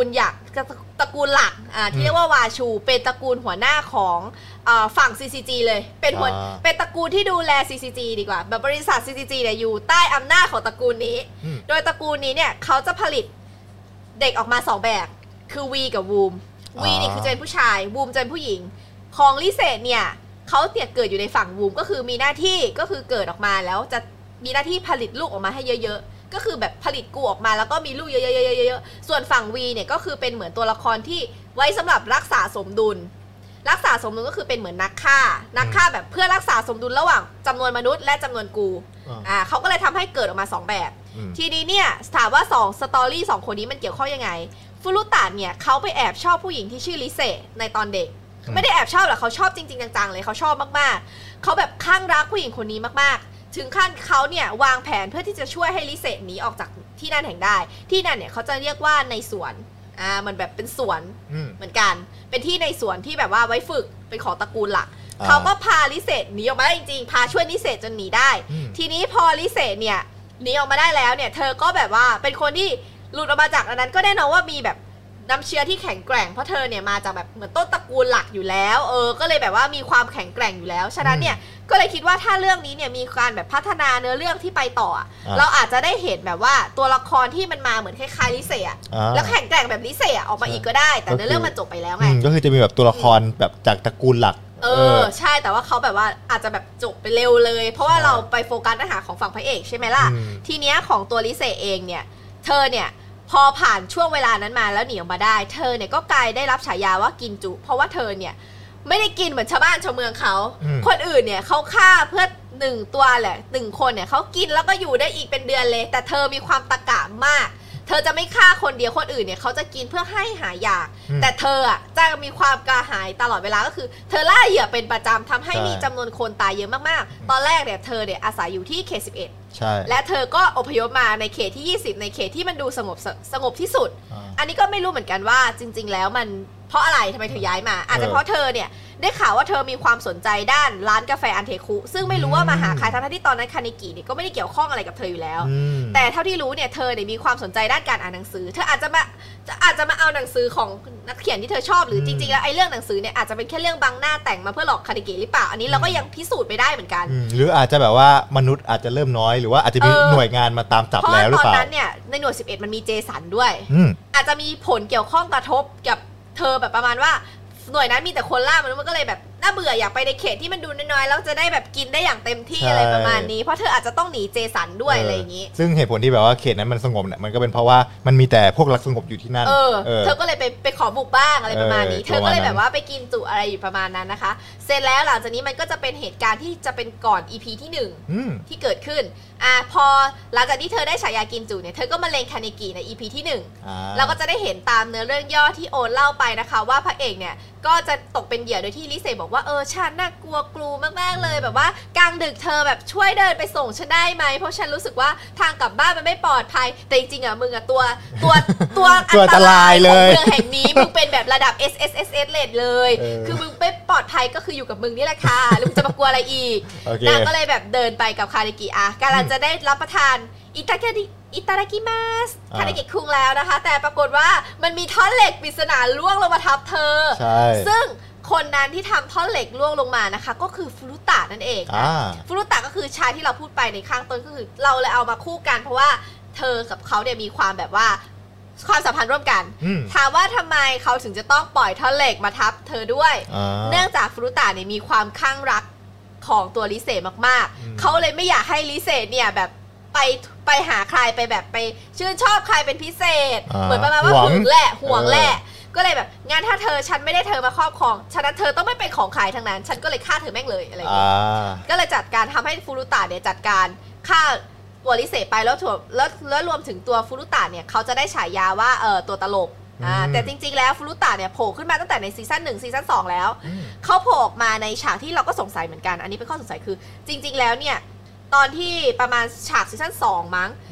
ตระกูลหลักที่เรียกว่าวาชูเป็นตระกูลหัวหน้าของฝั่ง CCG เลยเป็นตระกูลที่ดูแล CCG ดีกว่าแบบบริษัท CCG เนี่ยอยู่ใต้อำนาจของตระกูลนี้โดยตระกูลนี้เนี่ยเขาจะผลิตเด็กออกมา2แบบคือวีกับวูมวีนี่คือจะเป็นผู้ชายวูมจะเป็นผู้หญิงของลิเซเนี่ยเขาเกิดอยู่ในฝั่งวูมก็คือมีหน้าที่ก็คือเกิดออกมาแล้วจะมีหน้าที่ผลิตลูกออกมาให้เยอะๆก็คือแบบผลิตกูออกมาแล้วก็มีลูกเยอะๆส่วนฝั่งวีเนี่ยก็คือเป็นเหมือนตัวละครที่ไว้สำหรับรักษาสมดุลก็คือเป็นเหมือนนักฆ่าแบบเพื่อรักษาสมดุลระหว่างจำนวนมนุษย์และจำนวนกูเขาก็เลยทำให้เกิดออกมา2แบบทีนี้เนี่ยถามว่า2สตอรี่2คนนี้มันเกี่ยวข้องยังไงฟูรุตะเนี่ยเขาไปแอบชอบผู้หญิงที่ชื่อลิเซในตอนเด็กไม่ได้แอบชอบหรอกเขาชอบจริงๆจังๆเลยเขาชอบมากๆเขาแบบคลั่งรักผู้หญิงคนนี้มากๆถึงขั้นเขาเนี่ยวางแผนเพื่อที่จะช่วยให้ลิเซหนีออกจากที่นั่นแห่งได้ที่นั่นเนี่ยเขาจะเรียกว่าในสวนมันแบบเป็นสวนเหมือนกันเป็นที่ในสวนที่แบบว่าไว้ฝึกเป็นของตระกูลหลักเขาก็พาลิเซหนีออกมาได้จริงๆพาช่วยลิเซจนหนีได้ทีนี้พอลิเซเนี่ยหนีออกมาได้แล้วเนี่ยเธอก็แบบว่าเป็นคนที่หลุดออกมาจากอันนั้นก็แน่นอนว่ามีแบบน้ำเชื้อที่แข็งแกร่งเพราะเธอเนี่ยมาจากแบบเหมือนต้นตระกูลหลักอยู่แล้วก็เลยแบบว่ามีความแข็งแกร่งอยู่แล้วฉะนั้นเนี่ยก็เลยคิดว่าถ้าเรื่องนี้เนี่ยมีการแบบพัฒนาเนื้อเรื่องที่ไปต่อเราอาจจะได้เห็นแบบว่าตัวละครที่มันมาเหมือนคล้ายๆลิเซะแล้วแข็งแกร่งแบบลิเซะออกมาอีกก็ได้แต่เนื้อเรื่องมันจบไปแล้วไงก็คือจะมีแบบตัวละครแบบจากตระกูลหลักใช่แต่ว่าเขาแบบว่าอาจจะแบบจบไปเร็วเลยเพราะว่าเราไปโฟกัสเนื้อหาของฝั่งพระเอกใช่ไหมล่ะทีเนี้ยของตัวลิเซเองเนี่ยเธอเนี่ยพอผ่านช่วงเวลานั้นมาแล้วหนีออกมาได้เธอเนี่ยก็กลายได้รับฉายาว่ากินจุเพราะว่าเธอเนี่ยไม่ได้กินเหมือนชาวบ้านชาวเมืองเขาคนอื่นเนี่ยเขาฆ่าเพื่อ1ตัวแหละ1คนเนี่ยเขากินแล้วก็อยู่ได้อีกเป็นเดือนเลยแต่เธอมีความตะกะมากเธอจะไม่ฆ่าคนเดียวคนอื่นเนี่ยเขาจะกินเพื่อให้หายอยากแต่เธออ่ะจะมีความกระหายตลอดเวลาก็คือเธอล่าเหยื่อเป็นประจำทำให้มีจำนวนคนตายเยอะมากๆตอนแรกเนี่ยเธอเนี่ยอาศัยอยู่ที่เขต11 ใช่และเธอก็อพยพมาในเขตที่20ในเขตที่มันดูสงบที่สุดอันนี้ก็ไม่รู้เหมือนกันว่าจริงๆแล้วมันเพราะอะไรทำไมเธอย้ายมาอาจจะเพราะเธอเนี่ยได้ข่าวว่าเธอมีความสนใจด้านร้านกาแฟอันเทคุซึ่งไม่รู้ว่ามาหาใครทั้งที่ตอนนั้นคานิกิเนี่ยก็ไม่ได้เกี่ยวข้องอะไรกับเธออยู่แล้วแต่เท่าที่รู้เนี่ยเธอเนี่ยมีความสนใจด้านการอ่านหนังสือเธออาจจะมาเอาหนังสือของนักเขียนที่เธอชอบหรือจริงๆแล้วไอ้เรื่องหนังสือเนี่ยอาจจะเป็นแค่เรื่องบังหน้าแต่งมาเพื่อหลอกคานิกิหรือเปล่าอันนี้เราก็ยังพิสูจน์ไม่ได้เหมือนกันหรืออาจจะแบบว่ามนุษย์อาจจะเริ่มน้อยหรือว่าอาจจะมีหน่วยงานมาตามจับแล้วหรือเปล่าตอนนั้นเนี่ยในหน่วย11มันมีเจสันด้วยอาจจะมีผลเกี่ยวข้องกระทบกับเธอแบบประมาณว่าหน่วยนั้นมีแต่คนล่ามันก็เลยแบบน่าเบื่ออยากไปในเขตที่มันดูน้อยๆแล้วจะได้แบบกินได้อย่างเต็มที่อะไรประมาณนี้เพราะเธออาจจะต้องหนีเจสันด้วยอะไรอย่างนี้ซึ่งเหตุผลที่แบบว่าเขตนั้นมันสงบเนี่ยมันก็เป็นเพราะว่ามันมีแต่พวกรักสงบอยู่ที่นั่นเธอก็เลยไปขอบุกบ้างอะไรประมาณนี้เธอก็เลยแบบว่าไปกินจุอะไรอยู่ประมาณนั้นนะคะเสร็จแล้วหลังจากนี้มันก็จะเป็นเหตุการณ์ที่จะเป็นก่อน EP ที่1ที่เกิดขึ้นพอหลังจากที่เธอได้ฉายากินจุเนี่ยเธอก็มาเลงคาเนกิใน EP ที่1เราก็จะได้เห็นตามเนื้อเรื่องย่อที่โอนเล่าไปนะคะว่าพระเอกเนี่ยก็จะตกเป็นเหยื่อโดยที่ลิเซบอกว่าฉันน่ากลัวกลูมากๆเลยแบบว่ากลางดึกเธอแบบช่วยเดินไปส่งฉันได้ไหมเพราะฉันรู้สึกว่าทางกลับบ้านมันไม่ปลอดภัยแต่จริงๆมึงตัวอันตรายเลยของเมืองแห่งนี้มึงเป็นแบบระดับ SSSS เลยคือมึงไม่ปลอดภัยก็คืออยู่กับมึงนี่แหละค่ะแล้วมึงจะมากลัวอะไรอีกนางก็เลยแบบเดินไปกับคาเนกิกำลังจะได้รับประทานอิตาดากิมัสคาเนกิคุงแล้วนะคะแต่ปรากฏว่ามันมีท่อนเหล็กปริศนาล่วงลงมาทับเธอซึ่งคนนั้นที่ทำท่อนเหล็กล่วงลงมานะคะก็คือฟูรุตะนั่นเองฟูรุตะก็คือชายที่เราพูดไปในข้างต้นก็คือเราเลยเอามาคู่กันเพราะว่าเธอกับเขาเนี่ยมีความแบบว่าความสัมพันธ์ร่วมกันถามว่าทำไมเขาถึงจะต้องปล่อยท่อนเหล็กมาทับเธอด้วยเนื่องจากฟูรุตะเนี่ยมีความคลั่งรักของตัวลิเซมากๆเขาเลยไม่อยากให้ลิเซเนี่ยแบบไปหาใครไปแบบไปชื่นชอบใครเป็นพิเศษเหมือนประมาณว่าห่วงแหละก็เลยแบบงานถ้าฉันไม่ได้เธอมาครอบครองฉะนั้นเธอต้องไม่เป็นของใครทั้งนั้นฉันก็เลยฆ่าเธอแม่งเลยอะไรอย่างเงี้ยก็เลยจัดการทำให้ฟูรุตะเนี่ยจัดการฆ่าตัวลิเซไปแล้วรวมถึงตัวฟูรุตะเนี่ยเขาจะได้ฉายาว่าตัวตลกแต่จริงๆแล้วฟูรุตะเนี่ยโผล่ขึ้นมาตั้งแต่ในซีซั่น1ซีซั่น2แล้วเขาโผล่ออกมาในฉากที่เราก็สงสัยเหมือนกันอันนี้เป็นข้อสงสัยคือจริงๆแล้วเนี่ยตอนที่ประมาณฉากซีซั่น2มั้ง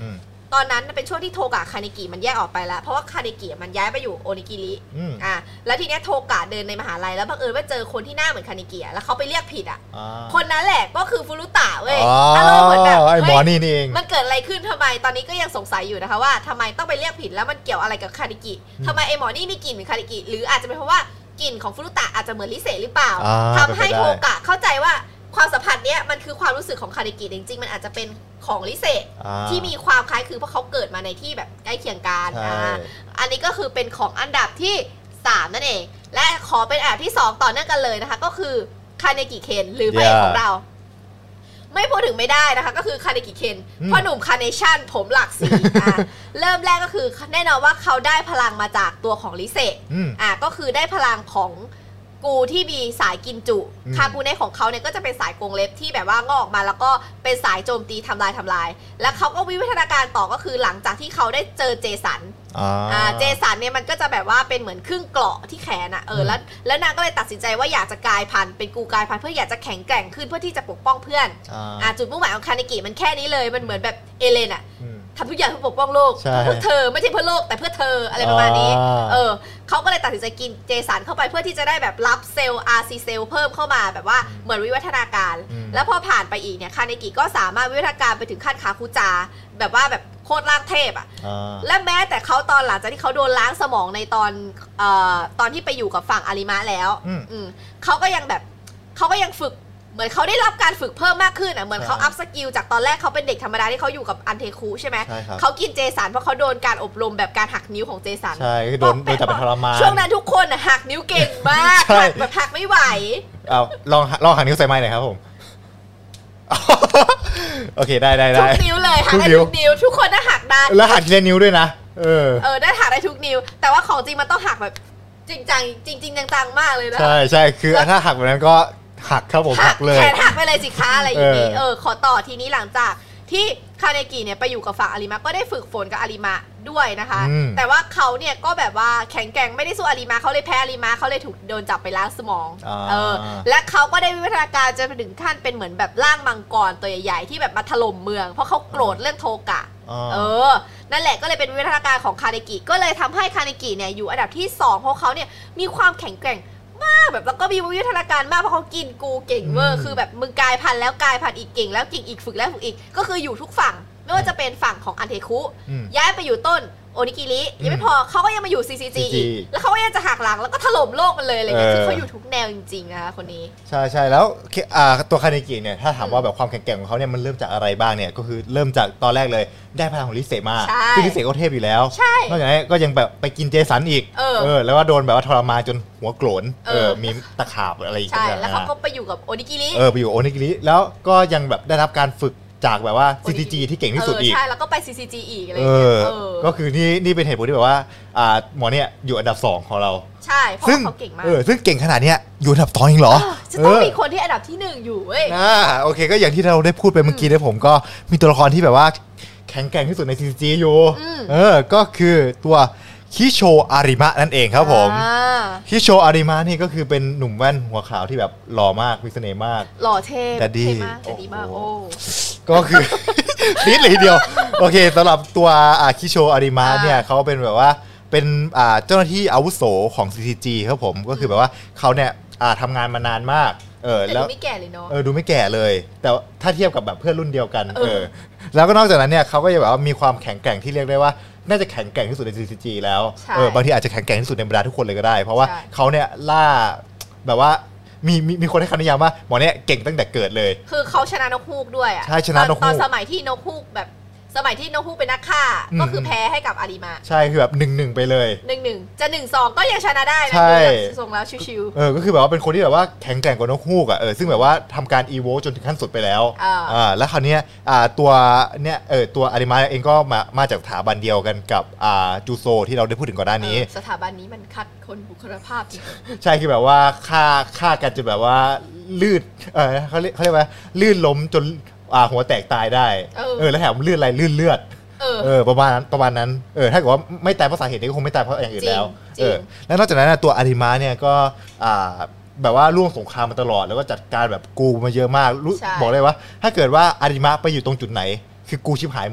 ตอนนั้นเป็นช่วงที่โทกะคาเนกิมันแยกออกไปแล้วเพราะว่าคาเนกิมันย้ายไปอยู่โอนิกิริแล้วทีเนี้ยโทกะเดินในมหาลัยแล้วบังเอิญว่าเจอคนที่หน้าเหมือนคาเนกิแล้วเขาไปเรียกผิดคนนั้นแหละก็คือฟุรุตะเว้ยอารมณ์เหมือนแบบไอ้หมอนี่เองมันเกิดอะไรขึ้นทำไมตอนนี้ก็ยังสงสัยอยู่นะคะว่าทำไมต้องไปเรียกผิดแล้วมันเกี่ยวอะไรกับคาเนกิทำไมไอ้หมอนี่มีกลิ่นเหมือนคาเนกิหรืออาจจะเป็นเพราะว่ากลิ่นของฟุรุตะอาจจะเหมือนลิเซหรือเปล่าทำให้โทกะเข้าใจว่าความสัมพันธ์เนี้ยมันคือความรู้สึกของคาเนกิจริงๆมันอาจจะเป็นของลิเซที่มีความคล้ายคือเพราะเขาเกิดมาในที่แบบใกล้เคียงกันอันนี้ก็คือเป็นของอันดับที่3นั่นเองและขอเป็นอันดับที่2ต่อเนื่องกันเลยนะคะก็คือคาเนกิเคนหรือพระเอกของเราไม่พูดถึงไม่ได้นะคะก็คือคาเนกิเคนพ่อหนุ่มคาเนชั่นผมหลากสีเริ่มแรกก็คือแน่นอนว่าเขาได้พลังมาจากตัวของลิเซก็คือได้พลังของกูที่มีสายกินจุคากูเน่ของเขาเนี่ยก็จะเป็นสายกรงเล็บที่แบบว่างอกออกมาแล้วก็เป็นสายโจมตีทำลายแล้วเขาก็วิวัฒนาการต่อก็คือหลังจากที่เขาได้เจอเจสันเจสันเนี่ยมันก็จะแบบว่าเป็นเหมือนครึ่งเกราะที่แขนแล้วนางก็เลยตัดสินใจว่าอยากจะกลายพันธุ์เป็นกูกลายพันธุ์เพื่ออยากจะแข็งแกร่งขึ้นเพื่อที่จะปกป้องเพื่อนจุดมุ่งหมายของคาเนกิมันแค่นี้เลยมันเหมือนแบบเอเลนทำทุกอย่างเพื่อปกป้องโลกเพื่อเธอไม่ใช่เพื่อโลกแต่เพื่อเธออะไรประมาณนี้เขาก็เลยตัดสินใจกินเจสันเข้าไปเพื่อที่จะได้แบบรับเซลล์ RC เซลล์เพิ่มเข้ามาแบบว่าเหมือนวิวัฒนาการแล้วพอผ่านไปอีกเนี่ยคาเนกิก็สามารถวิวัฒนาการไปถึงขั้นคาคุจาแบบว่าแบบโคตรร่างเทพและแม้แต่เขาตอนหลังจากที่เขาโดนล้างสมองในตอนที่ไปอยู่กับฝั่งอาริมะแล้วเขาก็ยังฝึกเหมือนเขาได้รับการฝึกเพิ่มมากขึ้นเหมือนเขาอัพสกิลจากตอนแรกเขาเป็นเด็กธรรมดาที่เขาอยู่กับอันเทคุใช่ไหมเขากินเจสันเพราะเขาโดนการอบรมแบบการหักนิ้วของเจสันใช่โดนจับเป็นทรมานช่วงนั้นทุกคนหักนิ้วเก่งมากแบบหักไม่ไหวลองหักนิ้วใส่ไม้หน่อยครับผมโอเคได้ทุกนิ้วเลยหักได้ทุกนิ้วทุกคนได้หักได้แล้วหักทีละนิ้วด้วยนะได้หักได้ทุกนิ้วแต่ว่าของจริงมันต้องหักแบบจริงจังมากเลยนะใช่คือถ้าหักแบบนั้นก็หักครับผมหักเลยแขนหักไปเลยสิคะอะไรอย่างนี้ขอต่อทีนี้หลังจากที่คาเนกิเนี่ยไปอยู่กับฝั่งอาริมะก็ได้ฝึกฝนกับอาริมะด้วยนะคะแต่ว่าเขาเนี่ยก็แบบว่าแข็งแกร่งไม่ได้สู้อาริมะเขาเลยแพ้อาริมะเขาเลยถูกโดนจับไปล้างสมองและเขาก็ได้วิวัฒนาการจนไปถึงขั้นเป็นเหมือนแบบร่างมังกรตัวใหญ่ๆที่แบบมาถล่มเมืองเพราะเขาโกรธเรื่องโทกะนั่นแหละก็เลยเป็นวิวัฒนาการของคาเนกิก็เลยทำให้คาเนกิเนี่ยอยู่อันดับที่2เพราะเขาเนี่ยมีความแข็งแกร่งมากแบบแล้วก็มีวิวัฒนาการมากเพราะเขากินกูเก่งเวอร์คือแบบมึงกลายพันธุ์แล้วกลายพันธุ์อีกเก่งแล้วเก่งอีกฝึกแล้วฝึกอีกก็คืออยู่ทุกฝั่งไม่ว่าจะเป็นฝั่งของอันเทคุย้ายไปอยู่ต้นโอนิกิริยังไม่พอเขาก็ยังมาอยู่ CCG อีกแล้วเขาก็ยังจะหักหลังแล้วก็ถล่มโลกมันเลยอะไรเงี้ยคือเขาอยู่ทุกแนวจริงๆนะคะคนนี้ใช่แล้วตัวคาเนกิเนี่ยถ้าถามว่าแบบความแข็งแกร่งของเขาเนี่ยมันเริ่มจากอะไรบ้างเนี่ยก็คือเริ่มจากตอนแรกเลยได้พลังของลิเซมาซึ่งลิเซก็เทพอยู่แล้วนอกจากนั้นก็ยังแบบไปกินเจสันอีกแล้วก็โดนแบบว่าทรมานจนหัวโกรนมีตะขาบอะไรอย่างเงี้ยแล้วเขาก็ไปอยู่กับโอนิกิริไปอยู่โอนิกิริแล้วก็ยังแบบได้รับการฝึกจากแบบว่า CCG ที่เก่งที่สุดอีกใช่แล้วก็ไป CCG อีกอะไรอย่างเงี้ยก็คือนี่เป็นเหตุผลที่แบบว่าหมอเนี่ยอยู่อันดับ2ของเราใช่เพราะเขาเก่งมากซึ่งเก่งขนาดเนี้ยอยู่อันดับ2เองเหรอจะต้องมีคนที่อันดับที่1อยู่เว้ยโอเคก็อย่างที่เราได้พูดไปเมื่อกี้เนี่ยผมก็มีตัวละครที่แบบว่าแข็งแกร่งที่สุดใน CCG อยู่ก็คือตัวคิโชอาริมะนั่นเองครับผมคิโชอาริมะนี่ก็คือเป็นหนุ่มแว่นหัวขาวที่แบบหล่อมากมีเสน่ห์มากหล่อเท่มากแต่ดีมากโอ้ก็คือนิดเลยทีเดียวโอเคสำหรับตัวคิโชอาริมะเนี่ยเขาเป็นแบบว่าเป็นเจ้าหน้าที่อาวุโสของ CCG ครับผมก็คือแบบว่าเขาเนี่ยทำงานมานานมากแล้วดูไม่แก่เลยเนาะดูไม่แก่เลยแต่ถ้าเทียบกับแบบเพื่อนรุ่นเดียวกันแล้วก็นอกจากนั้นเนี่ยเขาก็จะแบบว่ามีความแข็งแกร่งที่เรียกได้ว่าน่าจะแข็งแกร่งที่สุดใน CCG แล้วบางทีอาจจะแข็งแกร่งที่สุดในบรรดาทุกคนเลยก็ได้เพราะว่าเขาเนี่ยล่าแบบว่ามีคนให้คำนิยามว่าหมอเนี่ยเก่งตั้งแต่เกิดเลยคือเขาชนะนกฮูกด้วยใช่ชนะนกฮูกตอนสมัยที่นกฮูกแบบสมัยที่นกฮูกเป็นนักฆ่าก็คือแพ้ให้กับอาริมะใช่คือแบบ1-1ไปเลย 1-1จะ1-2ก็ยังชนะได้นะส่งแล้วชิวๆก็คือแบบว่าเป็นคนที่แบบว่าแข็งแกร่งกว่านกฮูกซึ่งแบบว่าทำการอีโวจนถึงขั้นสุดไปแล้วแล้วคราวนี้ตัวเนี่ยตัวอาริมะเองก็มาจากสถาบันเดียวกันกับจูโซที่เราได้พูดถึงก่อนหน้านี้สถาบันนี้มันคัดคนบุคลิกภาพใช่คือแบบว่าฆ่ากันจนแบบว่าลื่นเขาเรียกว่าลื่นล้มจนหัวแตกตายได้แล้วแถมลื่นอะไรลื่นเลือดประมาณนั้นถ้าเกิดว่าไม่ตายเพราะสาเหตุนี้ก็คงไม่ตายเพราะอย่างอื่นแล้วแล้วนอกจากนั้นตัวอาริมะเนี่ยก็แบบว่าร่วงสงครามมาตลอดแล้วก็จัดการแบบกูมาเยอะมากบอกเลยว่าถ้าเกิดว่าอาริมะไปอยู่ตรงจุดไหนคือกูชิบหายหมด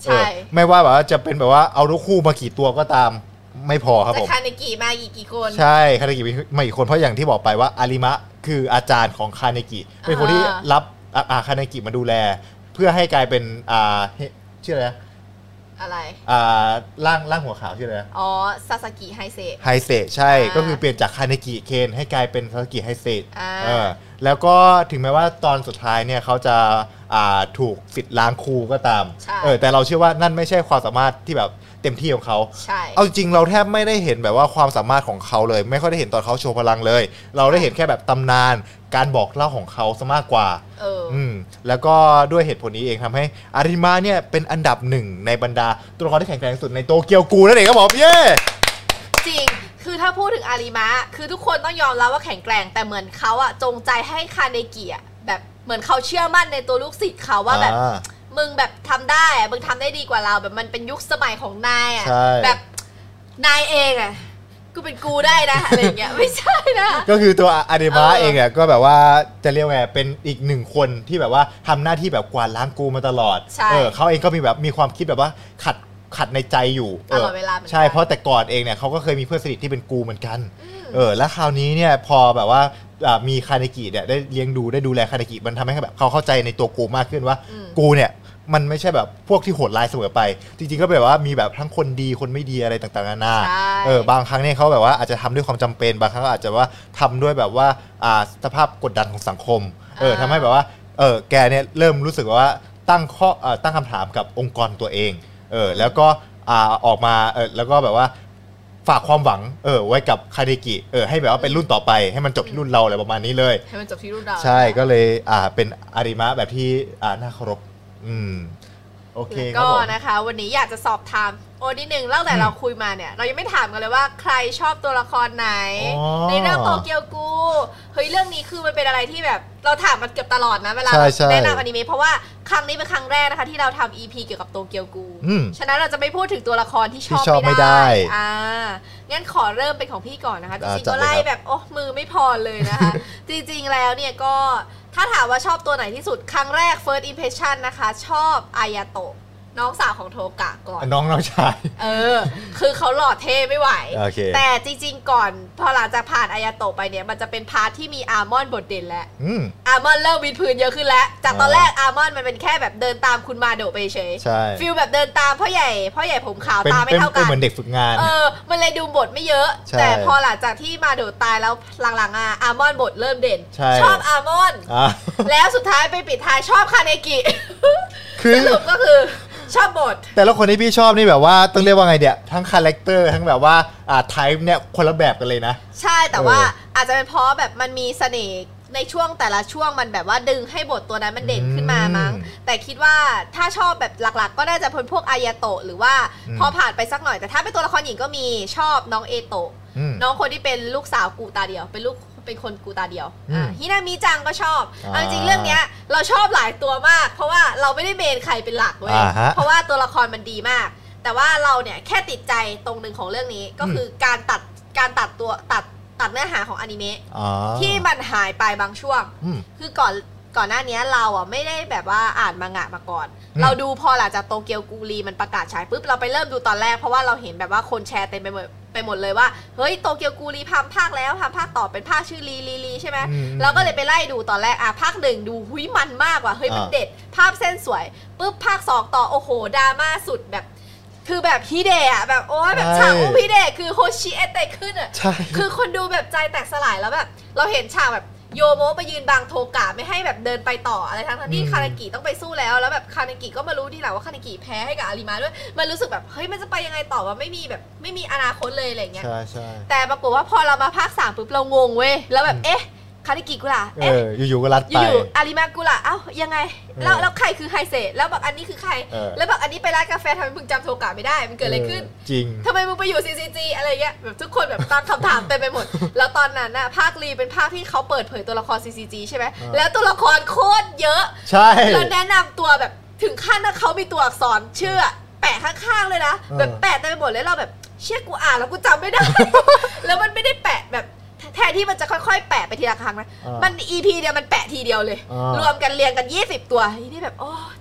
ใช่ไม่ว่าแบบว่าจะเป็นแบบว่าเอาลูกคู่มากี่ตัวก็ตามไม่พอครับผมคาเนกิมากี่คนใช่คาเนกิมากี่คนเพราะอย่างที่บอกไปว่าอาริมะคืออาจารย์ของคาเนกิเป็นคนที่รับคาเนกิมาดูแลเพื่อให้กลายเป็นชื่ออะไรร่างหัวขาวชื่ออะไรอ๋อซาสกิไฮเซใช่ก็คือเปลี่ยนจากคาเนกิเคนให้กลายเป็นซาสกิไฮเซแล้วก็ถึงแม้ว่าตอนสุดท้ายเนี่ยเขาจะถูกสิทธิ์ล้างครูก็ตามแต่เราเชื่อว่านั่นไม่ใช่ความสามารถที่แบบเต็มที่ของเขาเอาจริงเราแทบไม่ได้เห็นแบบว่าความสามารถของเขาเลยไม่ค่อยได้เห็นตอนเขาโชว์พลังเลยเราได้เห็นแค่แบบตำนานการบอกเล่าของเขาซะมากกว่าแล้วก็ด้วยเหตุผลนี้เองทำให้อาริมะเนี่ยเป็นอันดับหนึ่งในบรรดาตัวละครที่แข็งแกร่งสุดในโตเกียวกูนั่นเองครับผมเย้จริงคือถ้าพูดถึงอาริมะคือทุกคนต้องยอมรับว่าแข็งแกร่งแต่เหมือนเขาอะจงใจให้คาเนกิอะแบบเหมือนเขาเชื่อมั่นในตัวลูกศิษย์เขาว่าแบบมึงแบบทำได้อะมึงทำได้ดีกว่าเราแบบมันเป็นยุคสมัยของนายอะแบบนายเองอะกูเป็นกูได้นะอะไรเงี้ยไม่ใช่นะก็คือตัวอาริมะเองอะก็แบบว่าจะเรียกว่าเป็นอีกหนึ่งคนที่แบบว่าทำหน้าที่แบบกวาดล้างกูมาตลอดเขาเองก็มีความคิดแบบว่าขัดในใจอยู่ตลอดเวลาใช่เพราะแต่ก่อนเองเนี่ยเขาก็เคยมีเพื่อนสนิทที่เป็นกูเหมือนกันแล้วคราวนี้เนี่ยพอแบบว่ามีคาเนกิเนี่ยได้เลี้ยงดูได้ดูแลคาเนกิมันทำให้แบบเขาเข้าใจในตัวกูมากขึ้นว่ากูเนี่ยมันไม่ใช่แบบพวกที่โหดร้ายเสมอไปจริงๆก็แบบว่ามีแบบทั้งคนดีคนไม่ดีอะไรต่างๆนานาบางครั้งเนี่ยเขาแบบว่าอาจจะทำด้วยความจำเป็นบางครั้งก็อาจจะว่าทำด้วยแบบว่าสภาพกดดันของสังคมทำให้แบบว่าแกเนี่ยเริ่มรู้สึกว่าตั้งคำถามกับองค์กรตัวเองแล้วก็ออกมาแล้วก็แบบว่าฝากความหวังไว้กับคาเนกิให้แบบว่าเป็นรุ่นต่อไปให้มันจบที่รุ่นเราอะไรประมาณนี้เลยให้มันจบที่รุ่นเราใช่ก็เลยเป็นอาริมะแบบที่น่าเคารพโอเคก็นะคะวันนี้อยากจะสอบถามนิดนึงตั้งแต่เราคุยมาเนี่ยเรายังไม่ถามกันเลยว่าใครชอบตัวละครไหนในเรื่องโตเกียวกูเฮ้ยเรื่องนี้คือมันเป็นอะไรที่แบบเราถามกันเกือบตลอดนะเวลาแนะนำอนิเมะเพราะว่าครั้งนี้เป็นครั้งแรกนะคะที่เราทำ EP เกี่ยวกับโตเกียวกูฉะนั้นเราจะไม่พูดถึงตัวละครที่ชอบไม่ได้งั้นขอเริ่มเป็นของพี่ก่อนนะคะจริงๆก็ไล่แบบมือไม่พอเลยนะคะจริงๆแล้วเนี่ยก็ถ้าถามว่าชอบตัวไหนที่สุดครั้งแรก first impression นะคะชอบอายาโตะน้องสาวของโทกะก่อนน้องชายคือเขาหล่อเท่ไม่ไหว okay. แต่จริงๆก่อนพอหลังจากผ่านอายาโตะไปเนี่ยมันจะเป็นพาร์ทที่มีอาร์มอนบทเด่นแล้วอาร์มอนเริ่มวิดพื้นเยอะขึ้นแล้วจากตอนแรกอาร์มอนมันเป็นแค่แบบเดินตามคุณมาโดะไปเฉยฟิลแบบเดินตามพ่อใหญ่ผมขาวตาไม่เท่ากันเหมือนเด็กฝึกงานมันเลยดูบทไม่เยอะแต่พอหลังจากที่มาโดะตายแล้วหลังๆอาร์มอนบทเริ่มเด่นชอบอาร์มอนแล้วสุดท้ายไปปิดท้ายชอบคาเนกิสรุปก็คือชอบบทแต่ละคนที่พี่ชอบนี่แบบว่าต้องเรียกว่าไงเดี๋ยทั้งคาแรคเตอร์ทั้งแบบว่าไทป์เนี่ยคนละแบบกันเลยนะใช่แต่ว่าอาจจะเป็นเพราะแบบมันมีเสน่ห์ในช่วงแต่ละช่วงมันแบบว่าดึงให้บทตัวนั้นมันเด่นขึ้นมามั้งแต่คิดว่าถ้าชอบแบบหลักๆก็น่าจะเป็นพวกอายาโตะหรือว่าพอผ่านไปสักหน่อยแต่ถ้าเป็นตัวละครหญิงก็มีชอบน้องเอโตะน้องคนที่เป็นลูกสาวกูตาเดียวเป็นคนกูตาเดียวฮินามิจังก็ชอบจริงๆเรื่องนี้เราชอบหลายตัวมากเพราะว่าเราไม่ได้เมนใครเป็นหลักเว้ยเพราะว่าตัวละครมันดีมากแต่ว่าเราเนี่ยแค่ติดใจตรงหนึ่งของเรื่องนี้ก็คือการตัดเนื้อหาของอนิเมะที่มันหายไปบางช่วงคือก่อนหน้านี้เราไม่ได้แบบว่าอ่านมังงะมาก่อนเราดูพอหลังจากโตเกียวกูรีมันประกาศฉายปุ๊บเราไปเริ่มดูตอนแรกเพราะว่าเราเห็นแบบว่าคนแชร์เต็มไปหมดเลยว่าเฮ้ยโตเกียวกูรีทำภาคแล้วทำภาคต่อเป็นภาคชื่อลีใช่ไหมเราก็เลยไปไล่ดูตอนแรกภาค1ดูหุยมันมากว่ะเฮ้ยมันเด็ดภาพเส้นสวยปุ๊บภาค2ต่อโอ้โหดราม่าสุดแบบคือแบบฮิเดะแบบโอ้ยแบบฉากฮิเดะคือโฮชิเอเตะขึ้นคือคนดูแบบใจแตกสลายแล้วแบบเราเห็นฉากแบบโยโมะไปยืนบังโทกะไม่ให้แบบเดินไปต่ออะไรทั้งที่คานากิต้องไปสู้แล้วแบบคานากิก็มารู้ทีหลังว่าคานากิแพ้ให้กับอาริมาด้วยมันรู้สึกแบบเฮ้ยมันจะไปยังไงต่อว่าไม่มีอนาคตเลยอะไรเงี้ยใช่แต่ปรากฏว่าพอเรามาภาค3ปุ๊บเรางงเว้ยแล้วแบบคานากิกูล่ะอยู่ๆก็รัดไปอยู่อาริมากูล่ะเอ้ายังไงแล้วใครคือไฮเซแล้วแบบอันนี้คือใครแล้วแบบอันนี้ไปร้านกาแฟทำไมมึงจำโทกะไม่ได้มันเกิดอะไรขึ้นจริงทำไมมึงไปอยู่ CCG อะไรเงี้ยแบบทุกคนแบบตั้งคำถามเต็มไปหมดแล้วตอนนั้นน่ะภาครีเป็นภาคที่เขาเปิดเผยตัวละคร CCG ใช่ไหมแล้วตัวละครโคตรเยอะใช่แล้วแนะนำตัวแบบถึงขั้นว่าเขามีตัวอักษรชื่อแปะข้างๆเลยนะแบบแปะเต็มไปหมดเลยเราแบบเชี่ยกูอ่านแล้วกูจำไม่ได้แล้วมันไม่ได้แปะแบบแทนที่มันจะค่อยๆแปะไปทีละครั้งนะมัน EP เดียวมันแปะทีเดียวเลยรวมกันเรียงกัน20ตัวนี่แบบ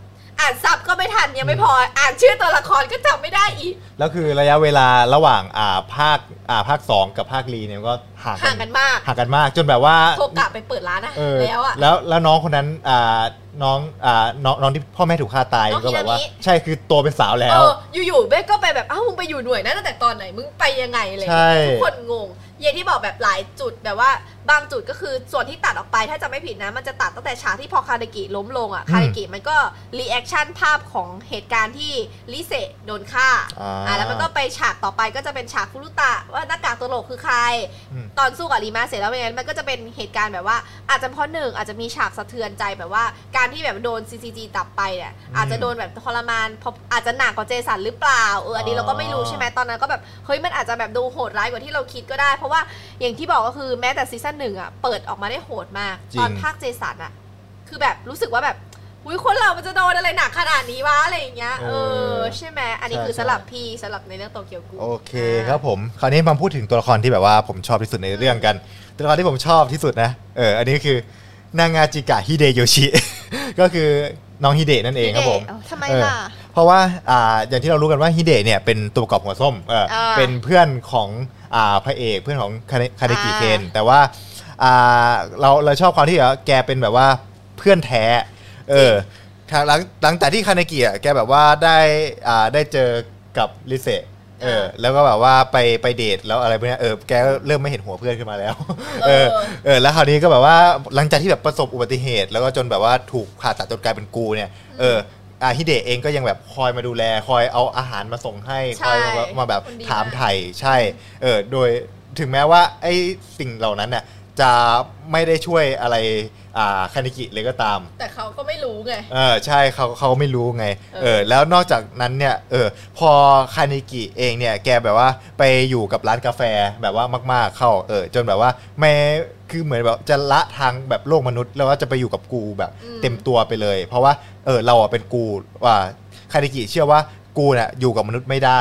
อ่านซับก็ไม่ทันยังไม่พออ่านชื่อตัวละครก็จำไม่ได้อีกแล้วคือระยะเวลาระหว่างภาค2กับภาครีเนี่ยก็ห่างกันมากจนแบบว่าโทรกะไปเปิดร้านอะแล้วน้องคนนั้นน้องที่พ่อแม่ถูกฆ่าตายก็แบบว่าใช่คือตัวเป็นสาวแล้วอยู่ๆเบ๊กก็ไปแบบมึงไปอยู่หน่วยนั้นตั้งแต่ตอนไหนมึงไปยังไงเลยทุกคนงงอย่างที่บอกแบบหลายจุดแบบว่าบางจุดก็คือส่วนที่ตัดออกไปถ้าจะไม่ผิดนะมันจะตัดตั้งแต่ฉากที่พอคาเนกิล้มลงอ่ะคาเนกิมันก็รีแอคชั่นภาพของเหตุการณ์ที่ลิเซโดนฆ่าแล้วมันก็ไปฉากต่อไปก็จะเป็นฉากฟุรุตะว่าหน้ากากตัวโลกคือใครตอนสู้กับรีมาเสร็จแล้วมันก็จะเป็นเหตุการณ์แบบว่าอาจจะเพราะหนึ่งอาจจะมีฉากสะเทือนใจแบบว่าการที่แบบโดน CCG ตับไปเนี่ยอาจจะโดนแบบทรมานอาจจะหนักกว่าเจสันหรือเปล่าอันนี้เราก็ไม่รู้ใช่ไหมตอนนั้นก็แบบเฮ้ยมันอาจจะแบบดูโหดร้ายกว่าที่เราคิดก็ได้เพราะว่าอย่างที่บอกก็คือแม้แต่ซีซั่น1อ่ะเปิดออกมาได้โหดมากตอนภาคเจสันอ่ะคือแบบรู้สึกว่าแบบคนเรามันจะโดนอะไรหนักขนาดนี้วะอะไรอย่างเงี้ยใช่ไหมอันนี้คือสลับพี่สลับในเรื่องโตเกียวกูโอเคครับผมคราวนี้มาพูดถึงตัวละครที่แบบว่าผมชอบที่สุดในเรื่องกันตัวละครที่ผมชอบที่สุดนะอันนี้คือนางาจิกะฮิเดโยชิก็คือน้องฮิเดะนั่นเองครับผมทำไมล่ะเพราะว่าอย่างที่เรารู้กันว่าฮิเดะเนี่ยเป็นตัวประกอบหัวส้มเป็นเพื่อนของพระเอกเพื่อนของคาเนกิเคนแต่ว่าเราชอบความที่แกเป็นแบบว่าเพื่อนแท้หลังจากที่คาเนกิแกแบบว่าได้เจอกับลิเซแล้วก็แบบว่าไปเดทแล้วอะไรพวกนี้แกเริ่มไม่เห็นหัวเพื่อนขึ้นมาแล้วแล้วคราวนี้ก็แบบว่าหลังจากที่แบบประสบอุบัติเหตุแล้วก็จนแบบว่าถูกผ่าตัดจนกลายเป็นกูเนี่ยฮิเดะเองก็ยังแบบคอยมาดูแลคอยเอาอาหารมาส่งให้คอยมาแบบถามไถ่ใช่โดยถึงแม้ว่าไอ้สิ่งเหล่านั้นเนี่ยจะไม่ได้ช่วยอะไรคาเนกิเลยก็ตามแต่เขาก็ไม่รู้ไงใช่เขาไม่รู้ไงแล้วนอกจากนั้นเนี่ยพอคาเนกิเองเนี่ยแกแบบว่าไปอยู่กับร้านกาแฟแบบว่ามากๆเข้าจนแบบว่าไม่คือเหมือนแบบจะละทางแบบโลกมนุษย์แล้วว่าจะไปอยู่กับกูแบบเต็มตัวไปเลยเพราะว่าเราเป็นกูว่าคาเนกิเชื่อว่ากูเนี่ยอยู่กับมนุษย์ไม่ได้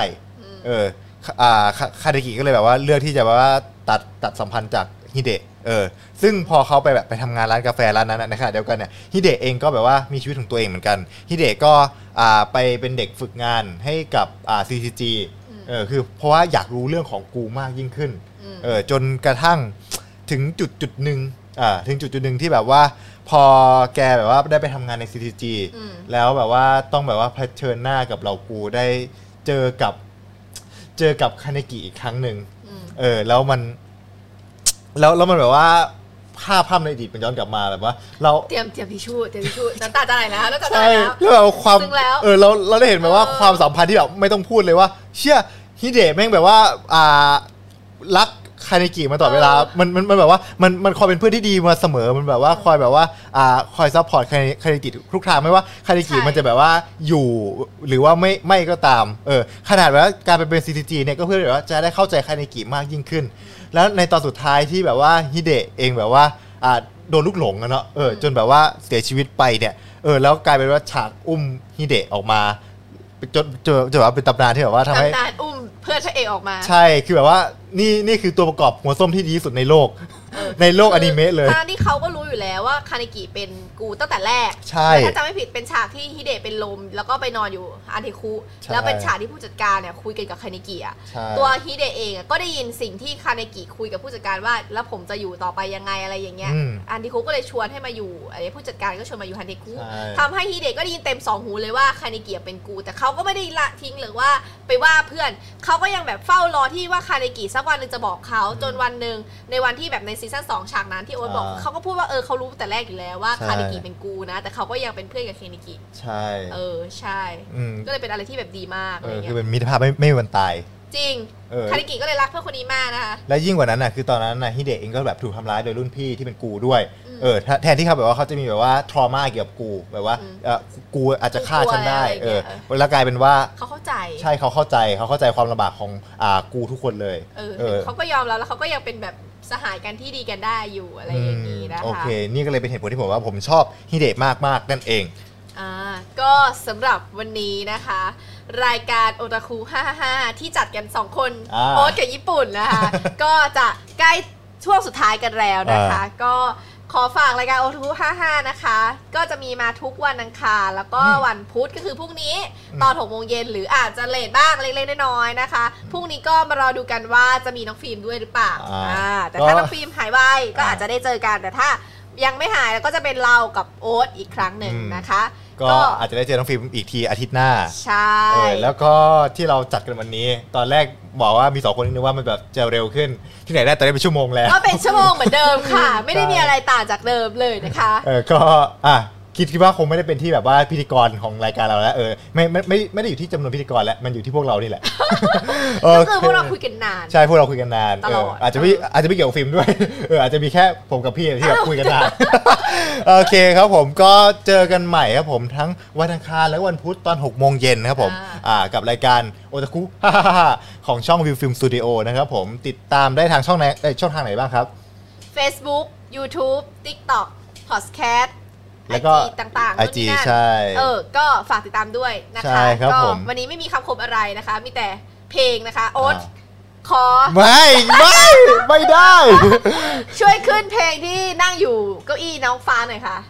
คาเนกิก็เลยแบบว่าเลือกที่จะแบบว่าตัดสัมพันธ์จากฮิเดะซึ่งพอเขาไปทำงานร้านกาแฟร้านนั้นในขณะเดียวกันเนี่ยฮิเดะเองก็แบบว่ามีชีวิตของตัวเองเหมือนกันฮิเดะก็ไปเป็นเด็กฝึกงานให้กับCCG คือเพราะว่าอยากรู้เรื่องของกูมากยิ่งขึ้นจนกระทั่งถึงจุดหนึ่งถึงจุดหนึ่งที่แบบว่าพอแกแบบว่าได้ไปทำงานใน CCG แล้วแบบว่าต้องแบบว่าเผชิญหน้ากับเรากูได้เจอกับคาเนกิอีกครั้งหนึ่งแล้วมันแบบว่าภาพในอดีตมันย้อนกลับมาแบบว่าเราเตรียมทิชชู่น้ำตาจะไหลแล้วน้ำตาจะไหลแล้วเราความเราได้เห็นแบบว่าความสัมพันธ์ที่แบบไม่ต้องพูดเลยว่าเชื่อฮิเดะแม่งแบบว่ารักคาเนกิมาตลอดเวลามันแบบว่ามันคอยเป็นเพื่อนที่ดีมาเสมอมันแบบว่าคอยแบบว่าคอยซัพพอร์ตคาเนกิทุกทางไม่ว่าคาเนกิมันจะแบบว่าอยู่หรือว่าไม่ก็ตามขนาดว่าการไปเป็น CCG เนี่ยก็เพื่อแบบว่าจะได้เข้าใจคาเนกิมากยิ่งขึ้นแล้วในตอนสุดท้ายที่แบบว่าฮิเดะเองแบบว่าโดนลูกหลงอะเนาะจนแบบว่าเสียชีวิตไปเนี่ยแล้วกลายเป็นว่าฉากอุ้มฮิเดะออกมาจนว่าเป็นตำนานที่แบบว่าทำให้ตำนานอุ้มเพื่อนพระเอกออกมาใช่คือแบบว่านี่คือตัวประกอบหัวส้มที่ดีที่สุดในโลกอนิเมะเลยทั้งที่เขาก็รู้อยู่แล้วว่าคาเนกิเป็นกูตั้งแต่แรกใช่ถ้าจำไม่ผิดเป็นฉากที่ฮิเดะเป็นลมแล้วก็ไปนอนอยู่อาเทคุแล้วเป็นฉากที่ผู้จัดการเนี่ยคุยกันกับคาเนกิอ่ะตัวฮิเดะเองก็ได้ยินสิ่งที่คาเนกิคุยกับผู้จัดการว่าแล้วผมจะอยู่ต่อไปยังไงอะไรอย่างเงี้ยอาเทคุก็เลยชวนให้มาอยู่ผู้จัดการก็ชวนมาอยู่อาเทคุทำให้ฮิเดะก็ได้ยินเต็ม2 หูเลยว่าคาเนกิเป็นกูแต่เขาก็ไม่ได้ละทิ้งหรือว่าไปว่าเพื่อนเขาก็ยังแบบเฝ้ารอที่ว่าคาเนกิสักวันนึงจะบอกเขาจนวันนึงในวันที่แบบในซีซั่น2ฉากนั้นที่โอ๊ตบอกเขาก็พูดว่าเขารู้แต่แรกอยู่แล้วว่าคาเนกิเป็นกูนะแต่เขาก็ยังเป็นเพื่อนกับคาเนกิใช่ใช่ก็เลยเป็นอะไรที่แบบดีมากอะไรเงี้ยคือเป็นมิตรภาพไม่มีวันตายจริงคาเนกิก็เลยรักเพื่อนคนนี้มากนะคะและยิ่งกว่านั้นน่ะคือตอนนั้นน่ะฮิเดะเองก็แบบถูกทำร้ายโดยรุ่นพี่ที่เป็นกูด้วยแทนที่เขาแบบว่าเขาจะมีแบบว่าทรมาเกี่ยวกับกูแบบว่ากูอาจจะฆ่าฉันได้แล้วกลายเป็นว่าเขาเข้าใจใช่เขาเข้าใจความลำบากของกูทุกคนเลยเขาก็ยอมแล้วเขาก็ยังเป็นแบบสหายกันที่ดีกันได้อยู่อะไรอย่างนี้นะคะโอเคนี่ก็เลยเป็นเหตุผลที่ผมว่าผมชอบฮิเดะมากนั่นเองก็สำหรับวันนี้นะคะรายการโอตาคุ555ที่จัดกัน2คนโอ๊ตกับญี่ปุ่นนะคะก็จะใกล้ช่วงสุดท้ายกันแล้วนะคะก็ขอฝากรายการโอทู55นะคะก็จะมีมาทุกวันอังคารแล้วก็วันพุธก็คือพรุ่งนี้ตอน6 โมงเย็นหรืออาจจะเลทบ้างเล็กๆน้อยๆนะคะพรุ่งนี้ก็มารอดูกันว่าจะมีน้องฟิล์มด้วยหรือเปล่าแต่ถ้าน้องฟิล์มหายไวก็อาจจะได้เจอกันแต่ถ้ายังไม่หายแล้วก็จะเป็นเรากับโอ๊ตอีกครั้งหนึ่งนะคะก็อาจจะได้เจอน้องฟิล์มอีกทีอาทิตย์หน้าใช่แล้วก็ที่เราจัดกันวันนี้ตอนแรกบอกว่ามี2 คนนึกว่ามันแบบจะเร็วขึ้นที่ไหนได้ตอนนี้เป็นชั่วโมงแล้วก็เป็นชั่วโมงเหมือนเดิมค่ะไม่ได้มีอะไรต่างจากเดิมเลยนะคะก็คิดว่าคงไม่ได้เป็นที่แบบว่าพิธีกรของรายการเราแล้วไม่ได้อยู่ที่จำนวนพิธีกรแล้วมันอยู่ที่พวกเรานี่แหละก็คือพวกเราคุยกันนานใช่พวกเราคุยกันนานอาจจะไม่เกี่ยวกับฟิล์มด้วยอาจจะมีแค่ผมกับพี่ที่แบบคุยกันนานโอเคครับผมก็เจอกันใหม่ครับผมทั้งวันอังคารและวันพุธตอน6 โมงเย็นครับผมกับรายการโอตาคุของช่องวิวฟิล์มสตูดิโอนะครับผมติดตามได้ทางช่องทางไหนบ้างครับ Facebook YouTube TikTok Podcast แล้วก็ต่างๆ IG ใช่ก็ฝากติดตามด้วยนะคะก็วันนี้ไม่มีคำคมอะไรนะคะมีแต่เพลงนะคะโอ๊ตขอไม่ได้ช่วยขึ้นเพลงที่นั่งอยู่เก้าอี้น้องฟ้าหน่อยค่ะ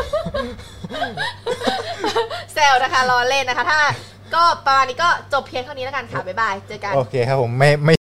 แซวนะคะรอเล่นนะคะถ้าก็ประมาณนี้ก็จบเพียงเท่านี้แล้วกันค่ะบ๊ายบายเจอกันโอเคครับผมไม่